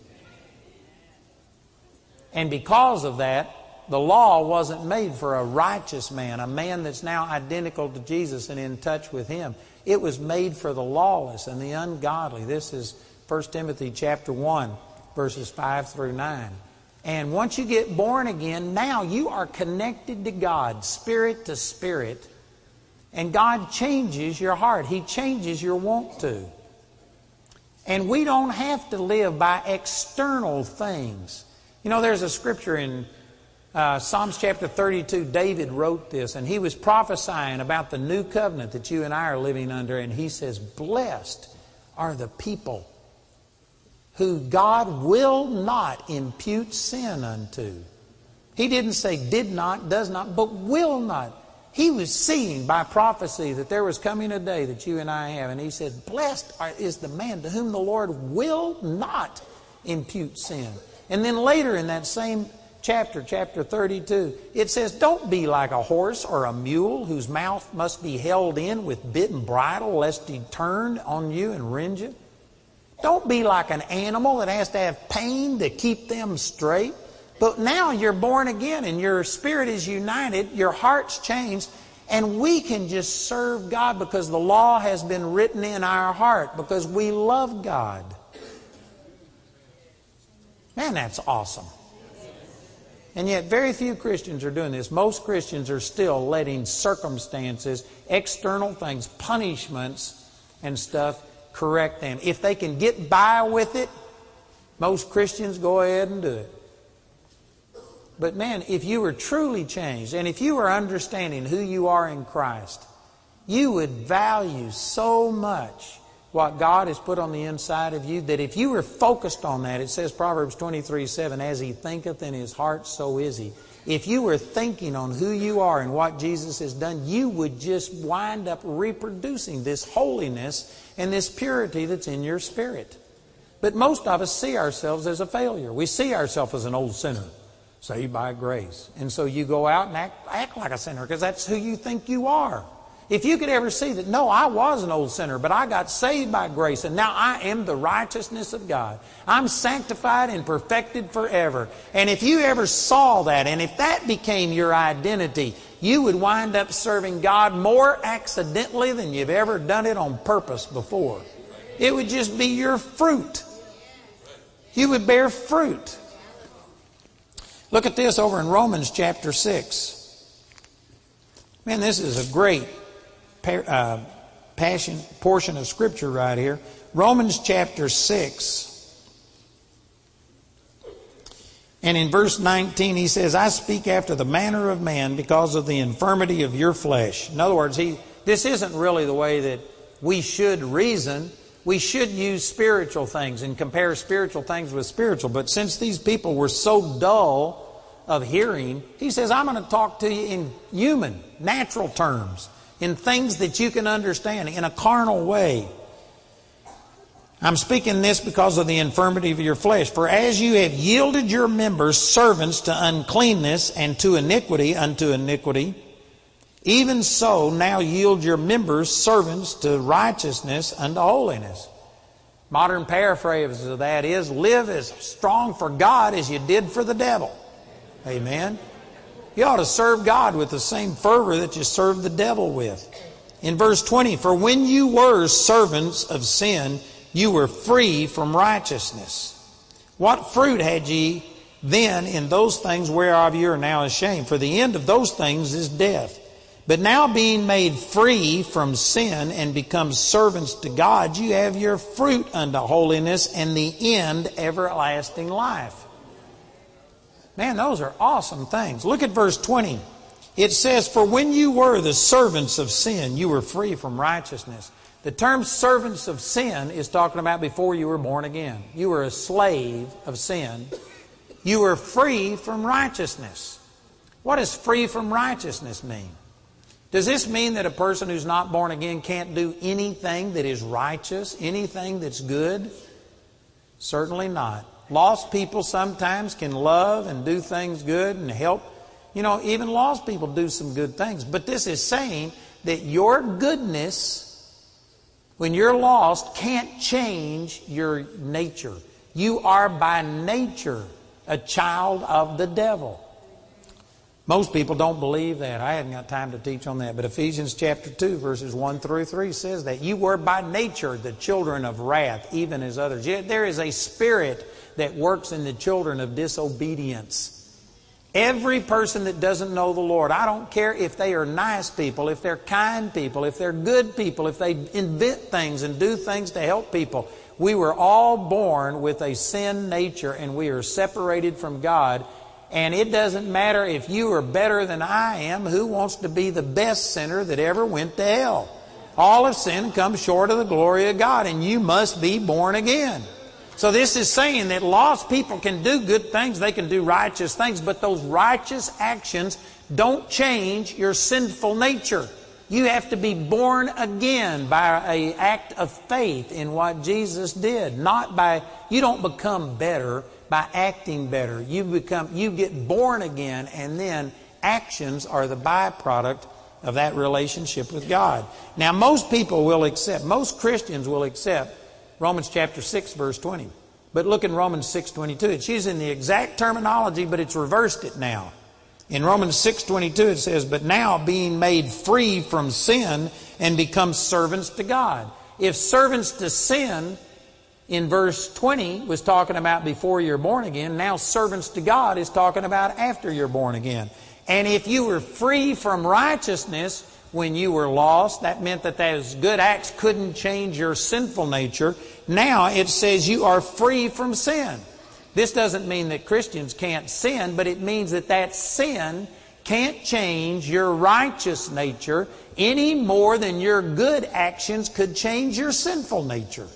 And because of that, the law wasn't made for a righteous man, a man that's now identical to Jesus and in touch with Him. It was made for the lawless and the ungodly. This is First Timothy chapter one, verses five through nine. And once you get born again, now you are connected to God, spirit to spirit. And God changes your heart. He changes your want to. And we don't have to live by external things. You know, there's a scripture in uh, Psalms chapter thirty-two. David wrote this, and he was prophesying about the new covenant that you and I are living under. And he says, blessed are the people who God will not impute sin unto. He didn't say did not, does not, but will not. He was seeing by prophecy that there was coming a day that you and I have. And he said, blessed is the man to whom the Lord will not impute sin. And then later in that same chapter, chapter thirty-two, it says, don't be like a horse or a mule whose mouth must be held in with bit and bridle lest he turn on you and rend you. Don't be like an animal that has to have pain to keep them straight. But now you're born again and your spirit is united, your heart's changed, and we can just serve God because the law has been written in our heart, because we love God. Man, that's awesome. And yet very few Christians are doing this. Most Christians are still letting circumstances, external things, punishments and stuff correct them. If they can get by with it, most Christians go ahead and do it. But man, if you were truly changed, and if you were understanding who you are in Christ, you would value so much what God has put on the inside of you, that if you were focused on that, it says Proverbs twenty-three seven, as he thinketh in his heart, so is he. If you were thinking on who you are and what Jesus has done, you would just wind up reproducing this holiness and this purity that's in your spirit. But most of us see ourselves as a failure. We see ourselves as an old sinner, saved by grace. And so you go out and act, act like a sinner because that's who you think you are. If you could ever see that, no, I was an old sinner, but I got saved by grace, and now I am the righteousness of God. I'm sanctified and perfected forever. And if you ever saw that, and if that became your identity, you would wind up serving God more accidentally than you've ever done it on purpose before. It would just be your fruit. You would bear fruit. Look at this over in Romans chapter six. Man, this is a great uh, passion portion of Scripture right here. Romans chapter six. And in verse nineteen he says, I speak after the manner of man because of the infirmity of your flesh. In other words, he, this isn't really the way that we should reason. We should use spiritual things and compare spiritual things with spiritual. But since these people were so dull of hearing, he says, I'm going to talk to you in human, natural terms, in things that you can understand, in a carnal way. I'm speaking this because of the infirmity of your flesh. For as you have yielded your members servants to uncleanness and to iniquity unto iniquity, even so now yield your members servants to righteousness unto holiness. Modern paraphrase of that is, live as strong for God as you did for the devil. Amen. You ought to serve God with the same fervor that you serve the devil with. In verse twenty, for when you were servants of sin, you were free from righteousness. What fruit had ye then in those things whereof you are now ashamed? For the end of those things is death. But now being made free from sin and become servants to God, you have your fruit unto holiness and the end everlasting life. Man, those are awesome things. Look at verse twenty. It says, for when you were the servants of sin, you were free from righteousness. The term servants of sin is talking about before you were born again. You were a slave of sin. You were free from righteousness. What does free from righteousness mean? Does this mean that a person who's not born again can't do anything that is righteous, anything that's good? Certainly not. Lost people sometimes can love and do things good and help. You know, even lost people do some good things. But this is saying that your goodness, when you're lost, can't change your nature. You are by nature a child of the devil. Most people don't believe that. I hadn't got time to teach on that. But Ephesians chapter two, verses one through three says that you were by nature the children of wrath, even as others. Yet there is a spirit that works in the children of disobedience. Every person that doesn't know the Lord, I don't care if they are nice people, if they're kind people, if they're good people, if they invent things and do things to help people. We were all born with a sin nature and we are separated from God. And it doesn't matter if you are better than I am. Who wants to be the best sinner that ever went to hell? All of sin comes short of the glory of God, and you must be born again. So this is saying that lost people can do good things, they can do righteous things, but those righteous actions don't change your sinful nature. You have to be born again by an act of faith in what Jesus did. Not by, you don't become better by acting better. You become, you get born again, and then actions are the byproduct of that relationship with God. Now, most people will accept, most Christians will accept Romans chapter six, verse twenty. But look in Romans six twenty-two. It's using the exact terminology, but it's reversed it now. In Romans six twenty-two it says, but now being made free from sin and become servants to God. If servants to sin in verse twenty was talking about before you're born again, now servants to God is talking about after you're born again. And if you were free from righteousness when you were lost, that meant that those good acts couldn't change your sinful nature. Now it says you are free from sin. This doesn't mean that Christians can't sin, but it means that that sin can't change your righteous nature any more than your good actions could change your sinful nature.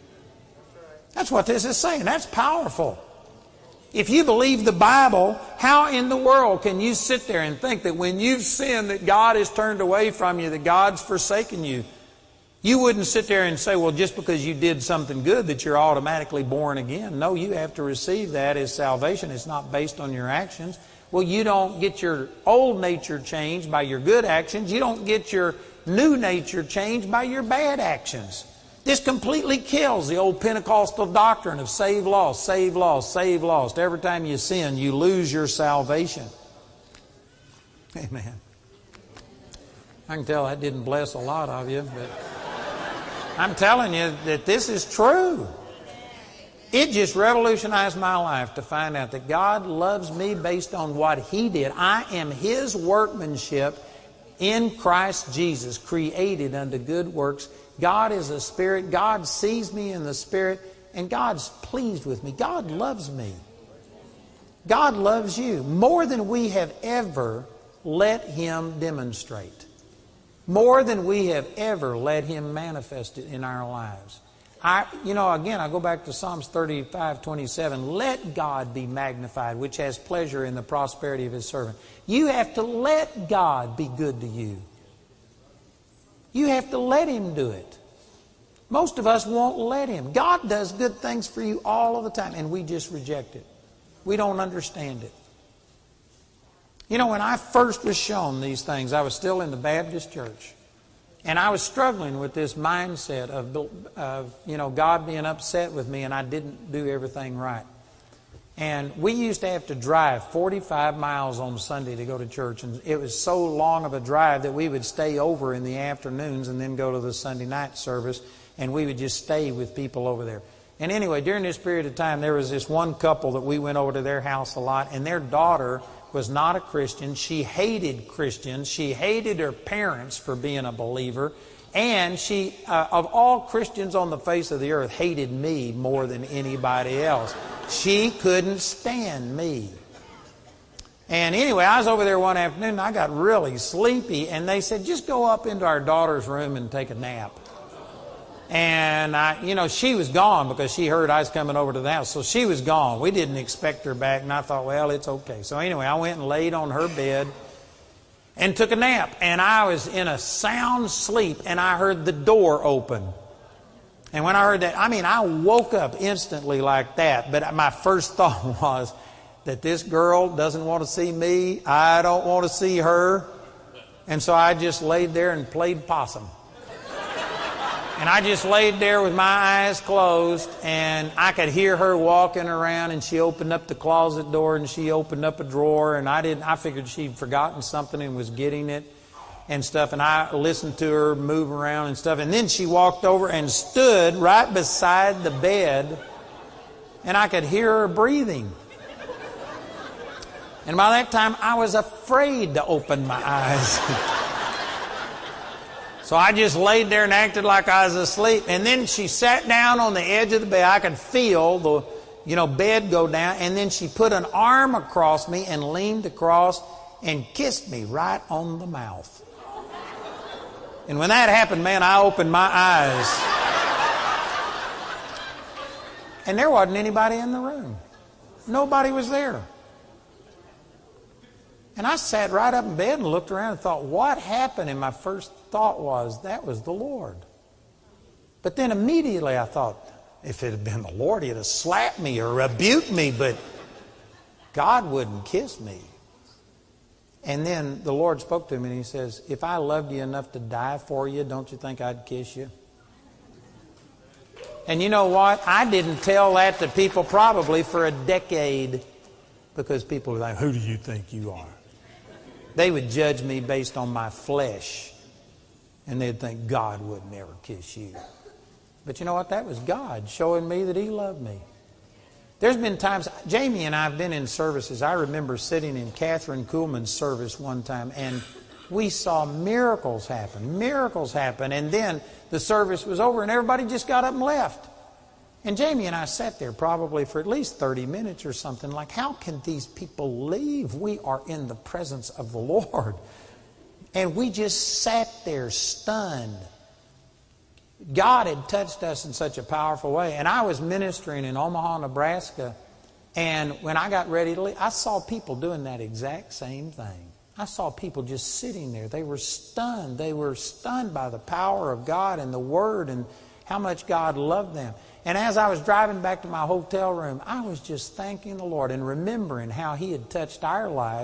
That's what this is saying. That's powerful. If you believe the Bible, how in the world can you sit there and think that when you've sinned that God has turned away from you, that God's forsaken you? You wouldn't sit there and say, well, just because you did something good that you're automatically born again. No, you have to receive that as salvation. It's not based on your actions. Well, you don't get your old nature changed by your good actions. You don't get your new nature changed by your bad actions. This completely kills the old Pentecostal doctrine of save, lost, save, lost, save, lost. Every time you sin, you lose your salvation. Amen. I can tell that didn't bless a lot of you, but I'm telling you that this is true. It just revolutionized my life to find out that God loves me based on what He did. I am His workmanship in Christ Jesus, created unto good works. God is a spirit. God sees me in the spirit, and God's pleased with me. God loves me. God loves you more than we have ever let Him demonstrate. More than we have ever let Him manifest it in our lives. I, you know, again, I go back to Psalms thirty-five twenty-seven. Let God be magnified, which has pleasure in the prosperity of His servant. You have to let God be good to you. You have to let Him do it. Most of us won't let Him. God does good things for you all of the time, and we just reject it. We don't understand it. You know, when I first was shown these things, I was still in the Baptist church. And I was struggling with this mindset of, of, you know, God being upset with me and I didn't do everything right. And we used to have to drive forty-five miles on Sunday to go to church. And it was so long of a drive that we would stay over in the afternoons and then go to the Sunday night service. And we would just stay with people over there. And anyway, during this period of time, there was this one couple that we went over to their house a lot. And their daughter was not a Christian. She hated Christians. She hated her parents for being a believer. And she, uh, of all Christians on the face of the earth, hated me more than anybody else. She couldn't stand me. And anyway, I was over there one afternoon and I got really sleepy. And they said, just go up into our daughter's room and take a nap. And I, you know, she was gone because she heard I was coming over to the house. So she was gone. We didn't expect her back. And I thought, well, it's okay. So anyway, I went and laid on her bed and took a nap. And I was in a sound sleep and I heard the door open. And when I heard that, I mean, I woke up instantly like that. But my first thought was that this girl doesn't want to see me. I don't want to see her. And so I just laid there and played possum. And I just laid there with my eyes closed, and I could hear her walking around, and she opened up the closet door, and she opened up a drawer, and I didn't. I figured she'd forgotten something and was getting it and stuff, and I listened to her move around and stuff. And then she walked over and stood right beside the bed, and I could hear her breathing. And by that time, I was afraid to open my eyes. So I just laid there and acted like I was asleep. And then she sat down on the edge of the bed. I could feel the, you know, bed go down. And then she put an arm across me and leaned across and kissed me right on the mouth. And when that happened, man, I opened my eyes. And there wasn't anybody in the room. Nobody was there. And I sat right up in bed and looked around and thought, what happened? And my first thought was, that was the Lord. But then immediately I thought, if it had been the Lord, He'd have slapped me or rebuked me, but God wouldn't kiss me. And then the Lord spoke to me and He says, if I loved you enough to die for you, don't you think I'd kiss you? And you know what? I didn't tell that to people probably for a decade because people were like, who do you think you are? They would judge me based on my flesh. And they'd think God would never kiss you. But you know what? That was God showing me that He loved me. There's been times, Jamie and I have been in services. I remember sitting in Catherine Kuhlman's service one time and we saw miracles happen. Miracles happen. And then the service was over and everybody just got up and left. And Jamie and I sat there probably for at least thirty minutes or something. Like, how can these people leave? We are in the presence of the Lord. And we just sat there stunned. God had touched us in such a powerful way. And I was ministering in Omaha, Nebraska. And when I got ready to leave, I saw people doing that exact same thing. I saw people just sitting there. They were stunned. They were stunned by the power of God and the Word and how much God loved them. And as I was driving back to my hotel room, I was just thanking the Lord and remembering how He had touched our lives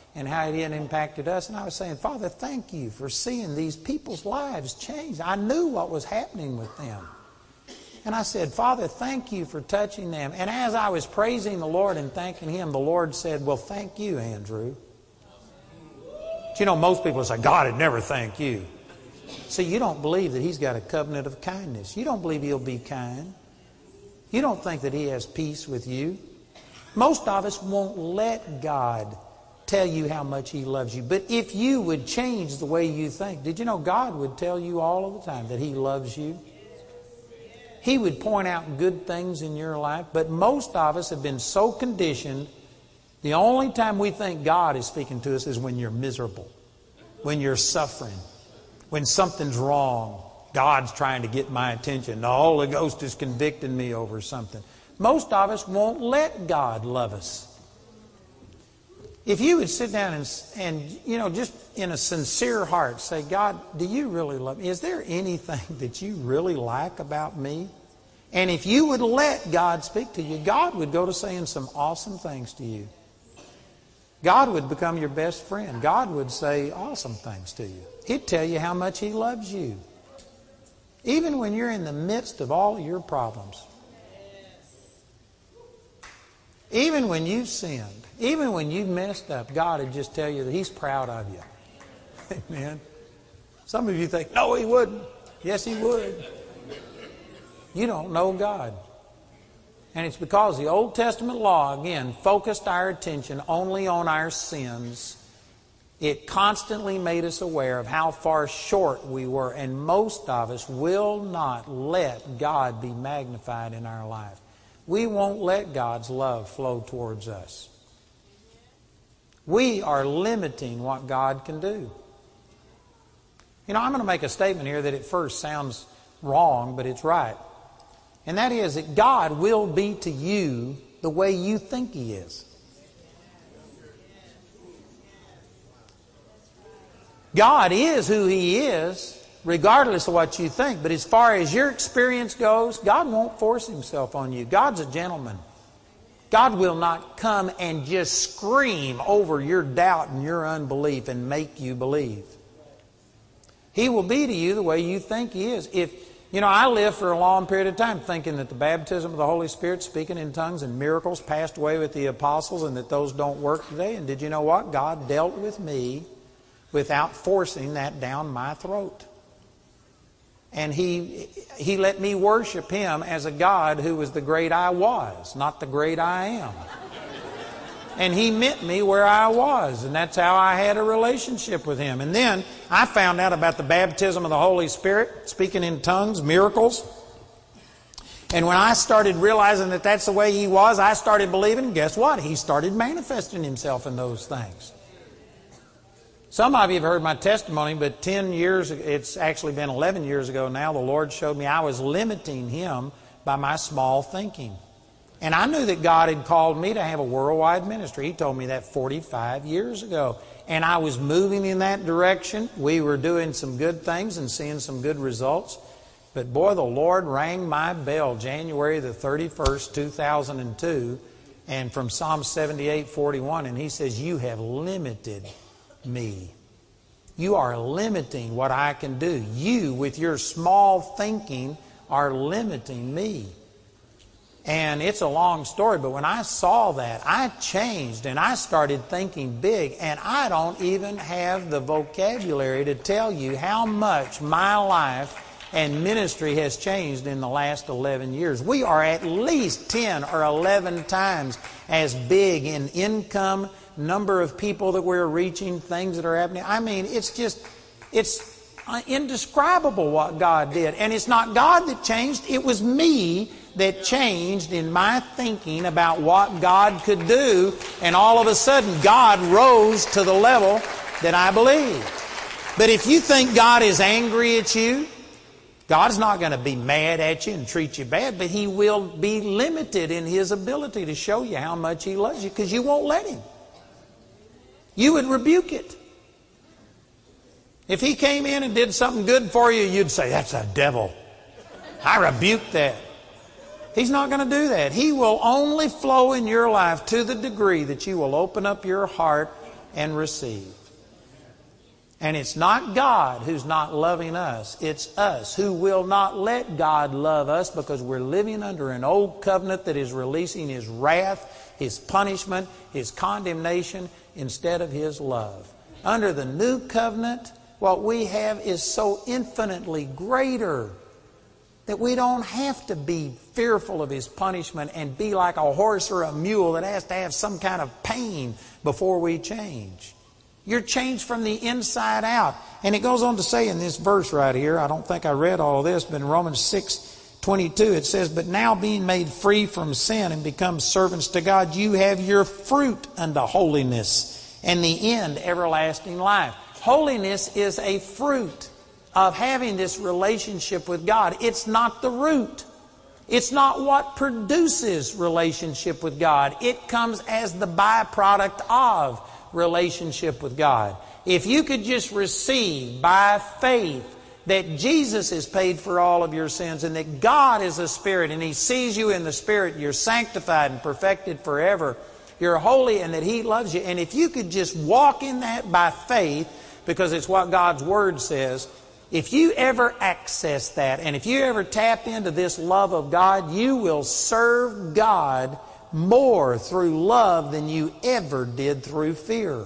and how it had impacted us. And I was saying, Father, thank you for seeing these people's lives change. I knew what was happening with them. And I said, Father, thank you for touching them. And as I was praising the Lord and thanking Him, the Lord said, well, thank you, Andrew. But you know, most people say, God would never thank you. See, you don't believe that He's got a covenant of kindness. You don't believe He'll be kind. You don't think that He has peace with you. Most of us won't let God tell you how much He loves you. But if you would change the way you think, did you know God would tell you all of the time that He loves you? He would point out good things in your life. But most of us have been so conditioned, the only time we think God is speaking to us is when you're miserable, when you're suffering, when something's wrong. God's trying to get my attention. The Holy Ghost is convicting me over something. Most of us won't let God love us. If you would sit down and, and, you know, just in a sincere heart say, God, do you really love me? Is there anything that you really like about me? And if you would let God speak to you, God would go to saying some awesome things to you. God would become your best friend. God would say awesome things to you. He'd tell you how much He loves you. Even when you're in the midst of all of your problems. Even when you've sinned. Even when you've messed up, God would just tell you that He's proud of you. Amen. Some of you think, no, He wouldn't. Yes, He would. You don't know God. And it's because the Old Testament law, again, focused our attention only on our sins. It constantly made us aware of how far short we were. And most of us will not let God be magnified in our life. We won't let God's love flow towards us. We are limiting what God can do. You know, I'm going to make a statement here that at first sounds wrong, but it's right. And that is that God will be to you the way you think He is. God is who He is, regardless of what you think. But as far as your experience goes, God won't force Himself on you. God's a gentleman. God will not come and just scream over your doubt and your unbelief and make you believe. He will be to you the way you think He is. If You know, I lived for a long period of time thinking that the baptism of the Holy Spirit, speaking in tongues and miracles passed away with the apostles and that those don't work today. And did you know what? God dealt with me without forcing that down my throat. And He He let me worship Him as a God who was the great I was, not the great I am. And He met me where I was. And that's how I had a relationship with Him. And then I found out about the baptism of the Holy Spirit, speaking in tongues, miracles. And when I started realizing that that's the way He was, I started believing. And guess what? He started manifesting Himself in those things. Some of you have heard my testimony, but ten years, it's actually been eleven years ago now, the Lord showed me I was limiting Him by my small thinking. And I knew that God had called me to have a worldwide ministry. He told me that forty-five years ago. And I was moving in that direction. We were doing some good things and seeing some good results. But boy, the Lord rang my bell January the thirty-first, two thousand two, and from Psalm seventy-eight forty-one, and He says, you have limited me. You are limiting what I can do. You, with your small thinking, are limiting me. And it's a long story, but when I saw that, I changed and I started thinking big. And I don't even have the vocabulary to tell you how much my life and ministry has changed in the last eleven years. We are at least ten or eleven times as big in income, number of people that we're reaching, things that are happening. I mean, it's just, it's indescribable what God did. And it's not God that changed, it was me that changed in my thinking about what God could do. And all of a sudden, God rose to the level that I believed. But if you think God is angry at you, God's not going to be mad at you and treat you bad, but He will be limited in His ability to show you how much He loves you because you won't let Him. You would rebuke it. If He came in and did something good for you, you'd say, that's a devil. I rebuke that. He's not going to do that. He will only flow in your life to the degree that you will open up your heart and receive. And it's not God who's not loving us. It's us who will not let God love us because we're living under an old covenant that is releasing His wrath, His punishment, His condemnation instead of His love. Under the new covenant, what we have is so infinitely greater that we don't have to be fearful of His punishment and be like a horse or a mule that has to have some kind of pain before we change. You're changed from the inside out. And it goes on to say in this verse right here, I don't think I read all this, but in Romans six twenty-two it says, "But now being made free from sin and become servants to God, you have your fruit unto holiness, and the end everlasting life." Holiness is a fruit of having this relationship with God. It's not the root. It's not what produces relationship with God. It comes as the byproduct of relationship with God. If you could just receive by faith that Jesus has paid for all of your sins and that God is a Spirit and He sees you in the Spirit, you're sanctified and perfected forever, you're holy, and that He loves you. And if you could just walk in that by faith, because it's what God's Word says, if you ever access that and if you ever tap into this love of God, you will serve God more through love than you ever did through fear.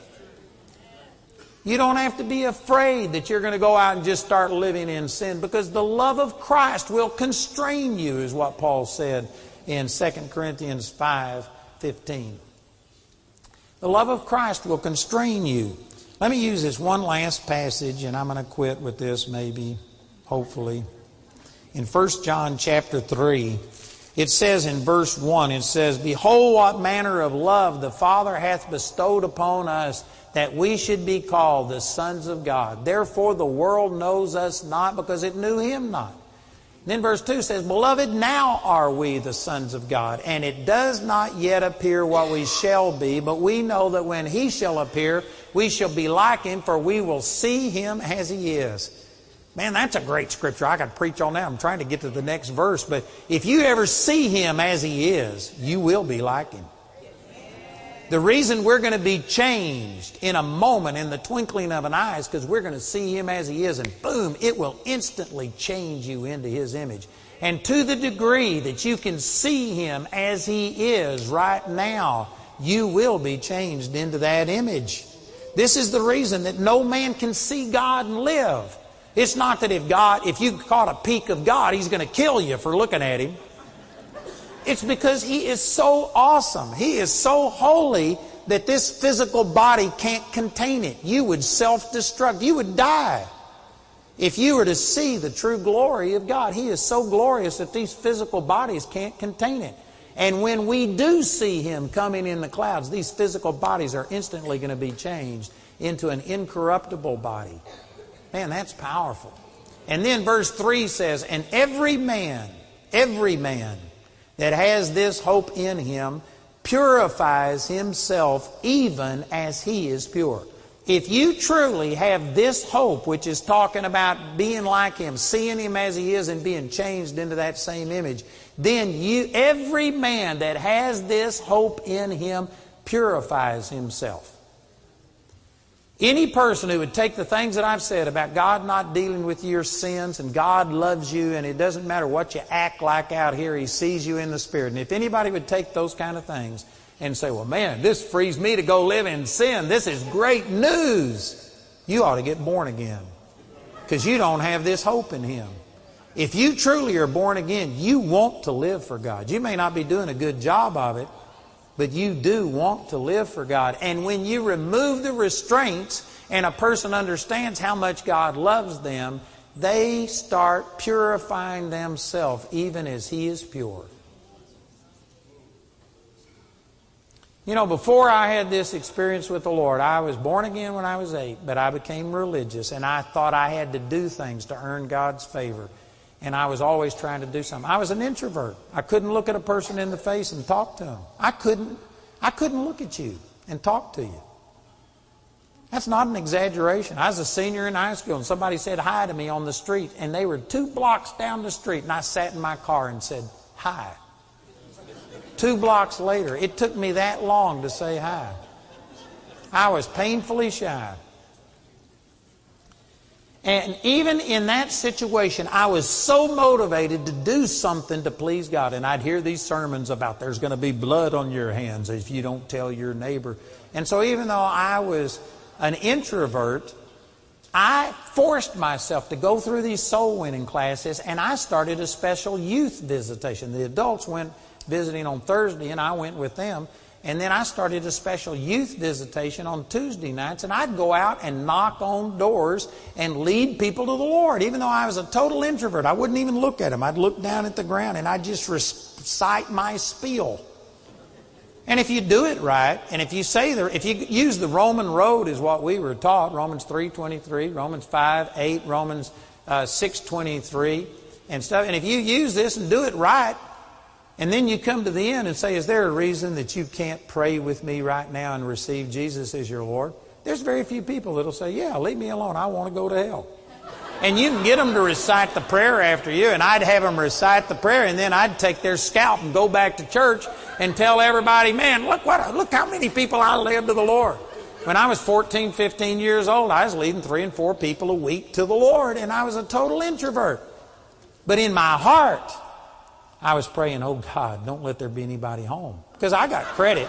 You don't have to be afraid that you're going to go out and just start living in sin, because the love of Christ will constrain you, is what Paul said in Second Corinthians five fifteen. The love of Christ will constrain you. Let me use this one last passage, and I'm going to quit with this maybe, hopefully. In First John chapter three, it says in verse one, it says, "Behold, what manner of love the Father hath bestowed upon us, that we should be called the sons of God. Therefore the world knows us not, because it knew Him not." Then verse two says, "Beloved, now are we the sons of God, and it does not yet appear what we shall be, but we know that when He shall appear, we shall be like Him, for we will see Him as He is." Man, that's a great scripture. I could preach on that. I'm trying to get to the next verse. But if you ever see Him as He is, you will be like Him. The reason we're going to be changed in a moment, in the twinkling of an eye, is because we're going to see Him as He is. And boom, it will instantly change you into His image. And to the degree that you can see Him as He is right now, you will be changed into that image. This is the reason that no man can see God and live. It's not that if God, if you caught a peek of God, He's going to kill you for looking at Him. It's because He is so awesome. He is so holy that this physical body can't contain it. You would self-destruct. You would die if you were to see the true glory of God. He is so glorious that these physical bodies can't contain it. And when we do see Him coming in the clouds, these physical bodies are instantly going to be changed into an incorruptible body. Man, that's powerful. And then verse three says, "And every man, every man that has this hope in Him purifies himself even as He is pure." If you truly have this hope, which is talking about being like Him, seeing Him as He is and being changed into that same image, then you, every man that has this hope in Him purifies himself. Any person who would take the things that I've said about God not dealing with your sins, and God loves you, and it doesn't matter what you act like out here, He sees you in the Spirit. And if anybody would take those kind of things and say, "Well, man, this frees me to go live in sin. This is great news," you ought to get born again, because you don't have this hope in Him. If you truly are born again, you want to live for God. You may not be doing a good job of it, but you do want to live for God. And when you remove the restraints and a person understands how much God loves them, they start purifying themselves even as He is pure. You know, before I had this experience with the Lord, I was born again when I was eight, but I became religious, and I thought I had to do things to earn God's favor. And I was always trying to do something. I was an introvert. I couldn't look at a person in the face and talk to them. I couldn't. I couldn't look at you and talk to you. That's not an exaggeration. I was a senior in high school, and somebody said hi to me on the street, and they were two blocks down the street, and I sat in my car and said, "Hi." Two blocks later, it took me that long to say hi. I was painfully shy. And even in that situation, I was so motivated to do something to please God. And I'd hear these sermons about there's going to be blood on your hands if you don't tell your neighbor. And so even though I was an introvert, I forced myself to go through these soul winning classes, and I started a special youth visitation. The adults went visiting on Thursday, and I went with them. And then I started a special youth visitation on Tuesday nights, and I'd go out and knock on doors and lead people to the Lord. Even though I was a total introvert, I wouldn't even look at them. I'd look down at the ground, and I'd just recite my spiel. And if you do it right, and if you say the, if you use the Roman road is what we were taught, Romans three twenty-three, Romans five eight, Romans uh, six twenty-three, and stuff. And if you use this and do it right, and then you come to the end and say, is there a reason that you can't pray with me right now and receive Jesus as your Lord? There's very few people that will say, yeah, leave me alone. I want to go to hell. And you can get them to recite the prayer after you, and I'd have them recite the prayer, and then I'd take their scalp and go back to church and tell everybody, man, look what, look how many people I led to the Lord. When I was fourteen, fifteen years old, I was leading three and four people a week to the Lord, and I was a total introvert. But in my heart, I was praying, oh God, don't let there be anybody home. Because I got credit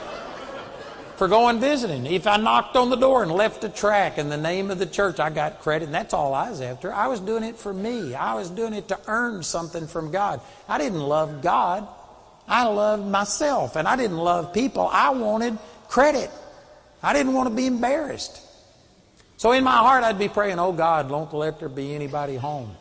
for going visiting. If I knocked on the door and left a tract in the name of the church, I got credit, and that's all I was after. I was doing it for me. I was doing it to earn something from God. I didn't love God. I loved myself, and I didn't love people. I wanted credit. I didn't want to be embarrassed. So in my heart, I'd be praying, oh God, don't let there be anybody home.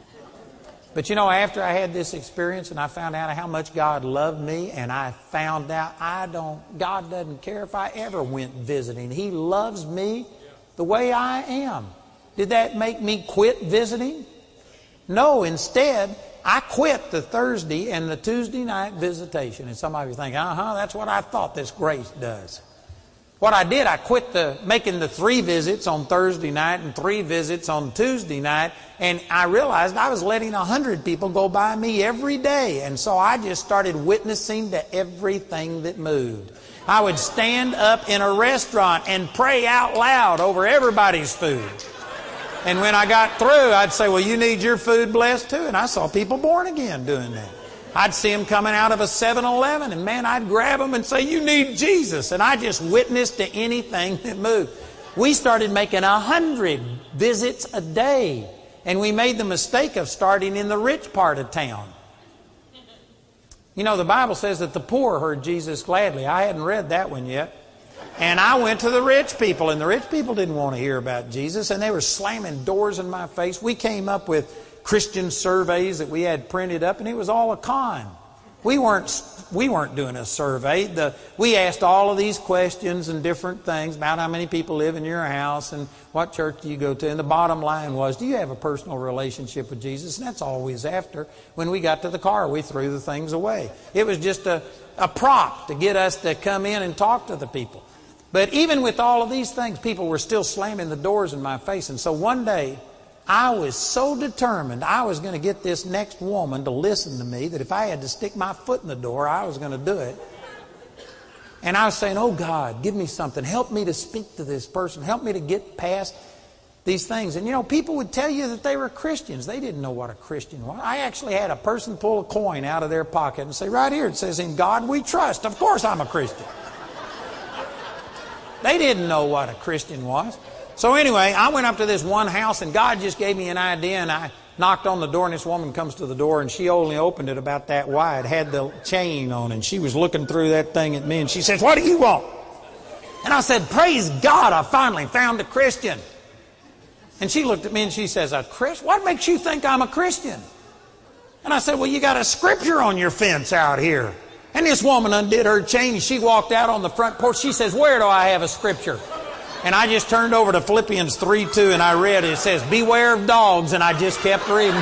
But you know, after I had this experience and I found out how much God loved me, and I found out I don't, God doesn't care if I ever went visiting. He loves me the way I am. Did that make me quit visiting? No, instead, I quit the Thursday and the Tuesday night visitation. And some of you think, uh-huh, that's what I thought this grace does. What I did, I quit the making the three visits on Thursday night and three visits on Tuesday night, and I realized I was letting a hundred people go by me every day. And so I just started witnessing to everything that moved. I would stand up in a restaurant and pray out loud over everybody's food. And when I got through, I'd say, well, you need your food blessed too. And I saw people born again doing that. I'd see them coming out of a seven eleven, and man, I'd grab them and say, you need Jesus. And I just witnessed to anything that moved. We started making a hundred visits a day. And we made the mistake of starting in the rich part of town. You know, the Bible says that the poor heard Jesus gladly. I hadn't read that one yet. And I went to the rich people, and the rich people didn't want to hear about Jesus, and they were slamming doors in my face. We came up with Christian surveys that we had printed up, and it was all a con. We weren't we weren't doing a survey. The, we asked all of these questions and different things about how many people live in your house and what church do you go to. And the bottom line was, do you have a personal relationship with Jesus? And that's all we was after. When we got to the car, we threw the things away. It was just a, a prop to get us to come in and talk to the people. But even with all of these things, people were still slamming the doors in my face. And so one day, I was so determined I was going to get this next woman to listen to me that if I had to stick my foot in the door, I was going to do it. And I was saying, oh God, give me something. Help me to speak to this person. Help me to get past these things. And you know, people would tell you that they were Christians. They didn't know what a Christian was. I actually had a person pull a coin out of their pocket and say, right here, it says, in God we trust. Of course I'm a Christian. They didn't know what a Christian was. So anyway, I went up to this one house, and God just gave me an idea, and I knocked on the door, and this woman comes to the door, and she only opened it about that wide, had the chain on, and she was looking through that thing at me, and she says, what do you want? And I said, praise God, I finally found a Christian. And she looked at me and she says, a Christian? What makes you think I'm a Christian? And I said, well, you got a scripture on your fence out here. And this woman undid her chain, and she walked out on the front porch. She says, where do I have a scripture? And I just turned over to Philippians three two, and I read it. It says, beware of dogs, and I just kept reading.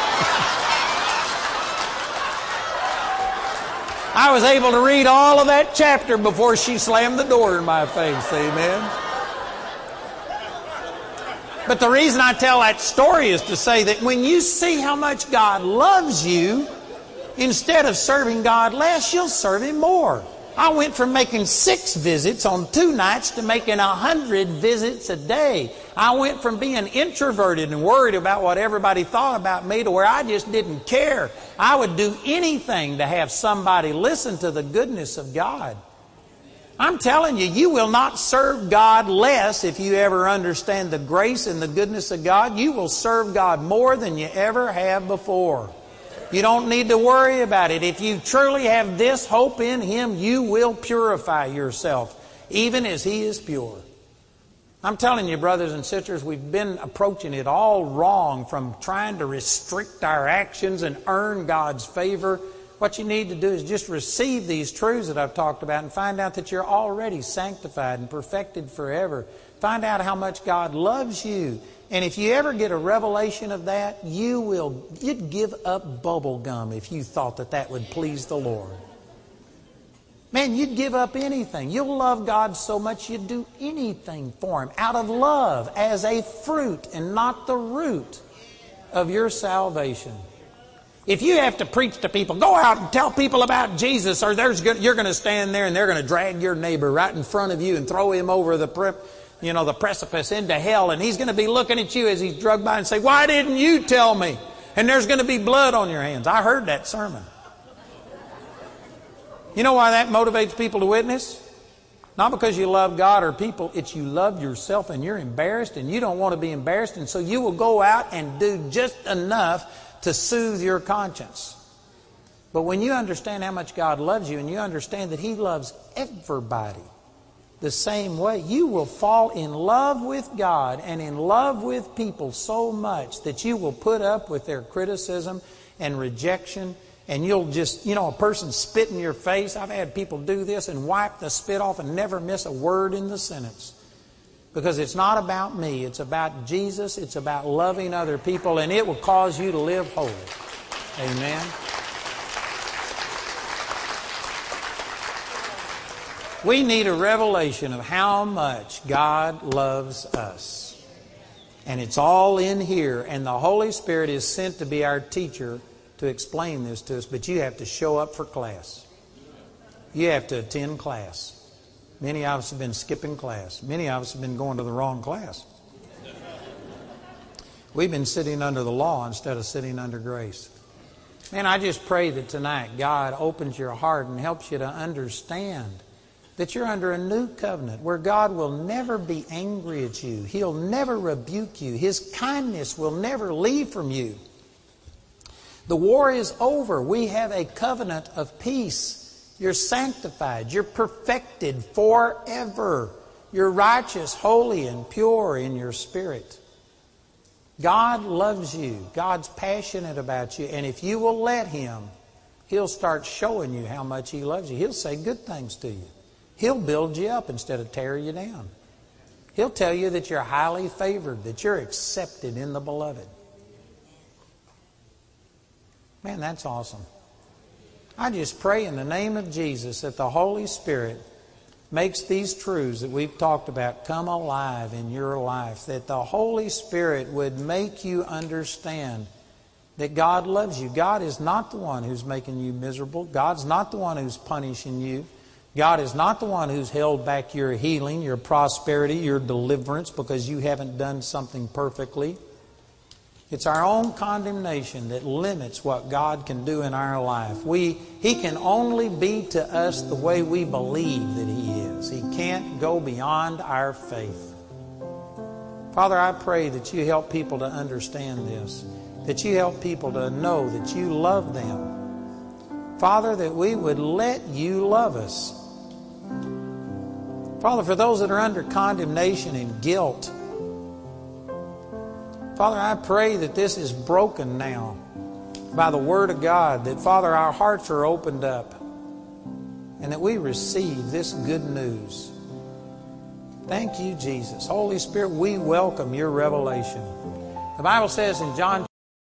I was able to read all of that chapter before she slammed the door in my face. Amen. But the reason I tell that story is to say that when you see how much God loves you, instead of serving God less, you'll serve Him more. I went from making six visits on two nights to making a hundred visits a day. I went from being introverted and worried about what everybody thought about me to where I just didn't care. I would do anything to have somebody listen to the goodness of God. I'm telling you, you will not serve God less if you ever understand the grace and the goodness of God. You will serve God more than you ever have before. You don't need to worry about it. If you truly have this hope in Him, you will purify yourself, even as He is pure. I'm telling you, brothers and sisters, we've been approaching it all wrong, from trying to restrict our actions and earn God's favor. What you need to do is just receive these truths that I've talked about and find out that you're already sanctified and perfected forever. Find out how much God loves you. And if you ever get a revelation of that, you will, you'd give up bubble gum if you thought that that would please the Lord. Man, you'd give up anything. You'll love God so much you'd do anything for Him out of love as a fruit and not the root of your salvation. If you have to preach to people, go out and tell people about Jesus, or there's you're going to stand there and they're going to drag your neighbor right in front of you and throw him over the pre- you know, the precipice into hell, and he's going to be looking at you as he's drugged by and say, "Why didn't you tell me?" And there's going to be blood on your hands. I heard that sermon. You know why that motivates people to witness? Not because you love God or people. It's you love yourself and you're embarrassed and you don't want to be embarrassed, and so you will go out and do just enough to soothe your conscience. But when you understand how much God loves you and you understand that He loves everybody the same way, you will fall in love with God and in love with people so much that you will put up with their criticism and rejection. And you'll just, you know, a person spit in your face. I've had people do this and wipe the spit off and never miss a word in the sentence. Because it's not about me. It's about Jesus. It's about loving other people. And it will cause you to live holy. Amen. We need a revelation of how much God loves us. And it's all in here. And the Holy Spirit is sent to be our teacher to explain this to us. But you have to show up for class. You have to attend class. Many of us have been skipping class. Many of us have been going to the wrong class. We've been sitting under the law instead of sitting under grace. Man, I just pray that tonight God opens your heart and helps you to understand that you're under a new covenant where God will never be angry at you. He'll never rebuke you. His kindness will never leave from you. The war is over. We have a covenant of peace. You're sanctified. You're perfected forever. You're righteous, holy, and pure in your spirit. God loves you. God's passionate about you. And if you will let Him, He'll start showing you how much He loves you. He'll say good things to you. He'll build you up instead of tear you down. He'll tell you that you're highly favored, that you're accepted in the beloved. Man, that's awesome. I just pray in the name of Jesus that the Holy Spirit makes these truths that we've talked about come alive in your life. That the Holy Spirit would make you understand that God loves you. God is not the one who's making you miserable. God's not the one who's punishing you. God is not the one who's held back your healing, your prosperity, your deliverance because you haven't done something perfectly. It's our own condemnation that limits what God can do in our life. We, He can only be to us the way we believe that He is. He can't go beyond our faith. Father, I pray that you help people to understand this, that you help people to know that you love them. Father, that we would let you love us. Father, for those that are under condemnation and guilt, Father, I pray that this is broken now by the Word of God, that, Father, our hearts are opened up and that we receive this good news. Thank you, Jesus. Holy Spirit, we welcome your revelation. The Bible says in John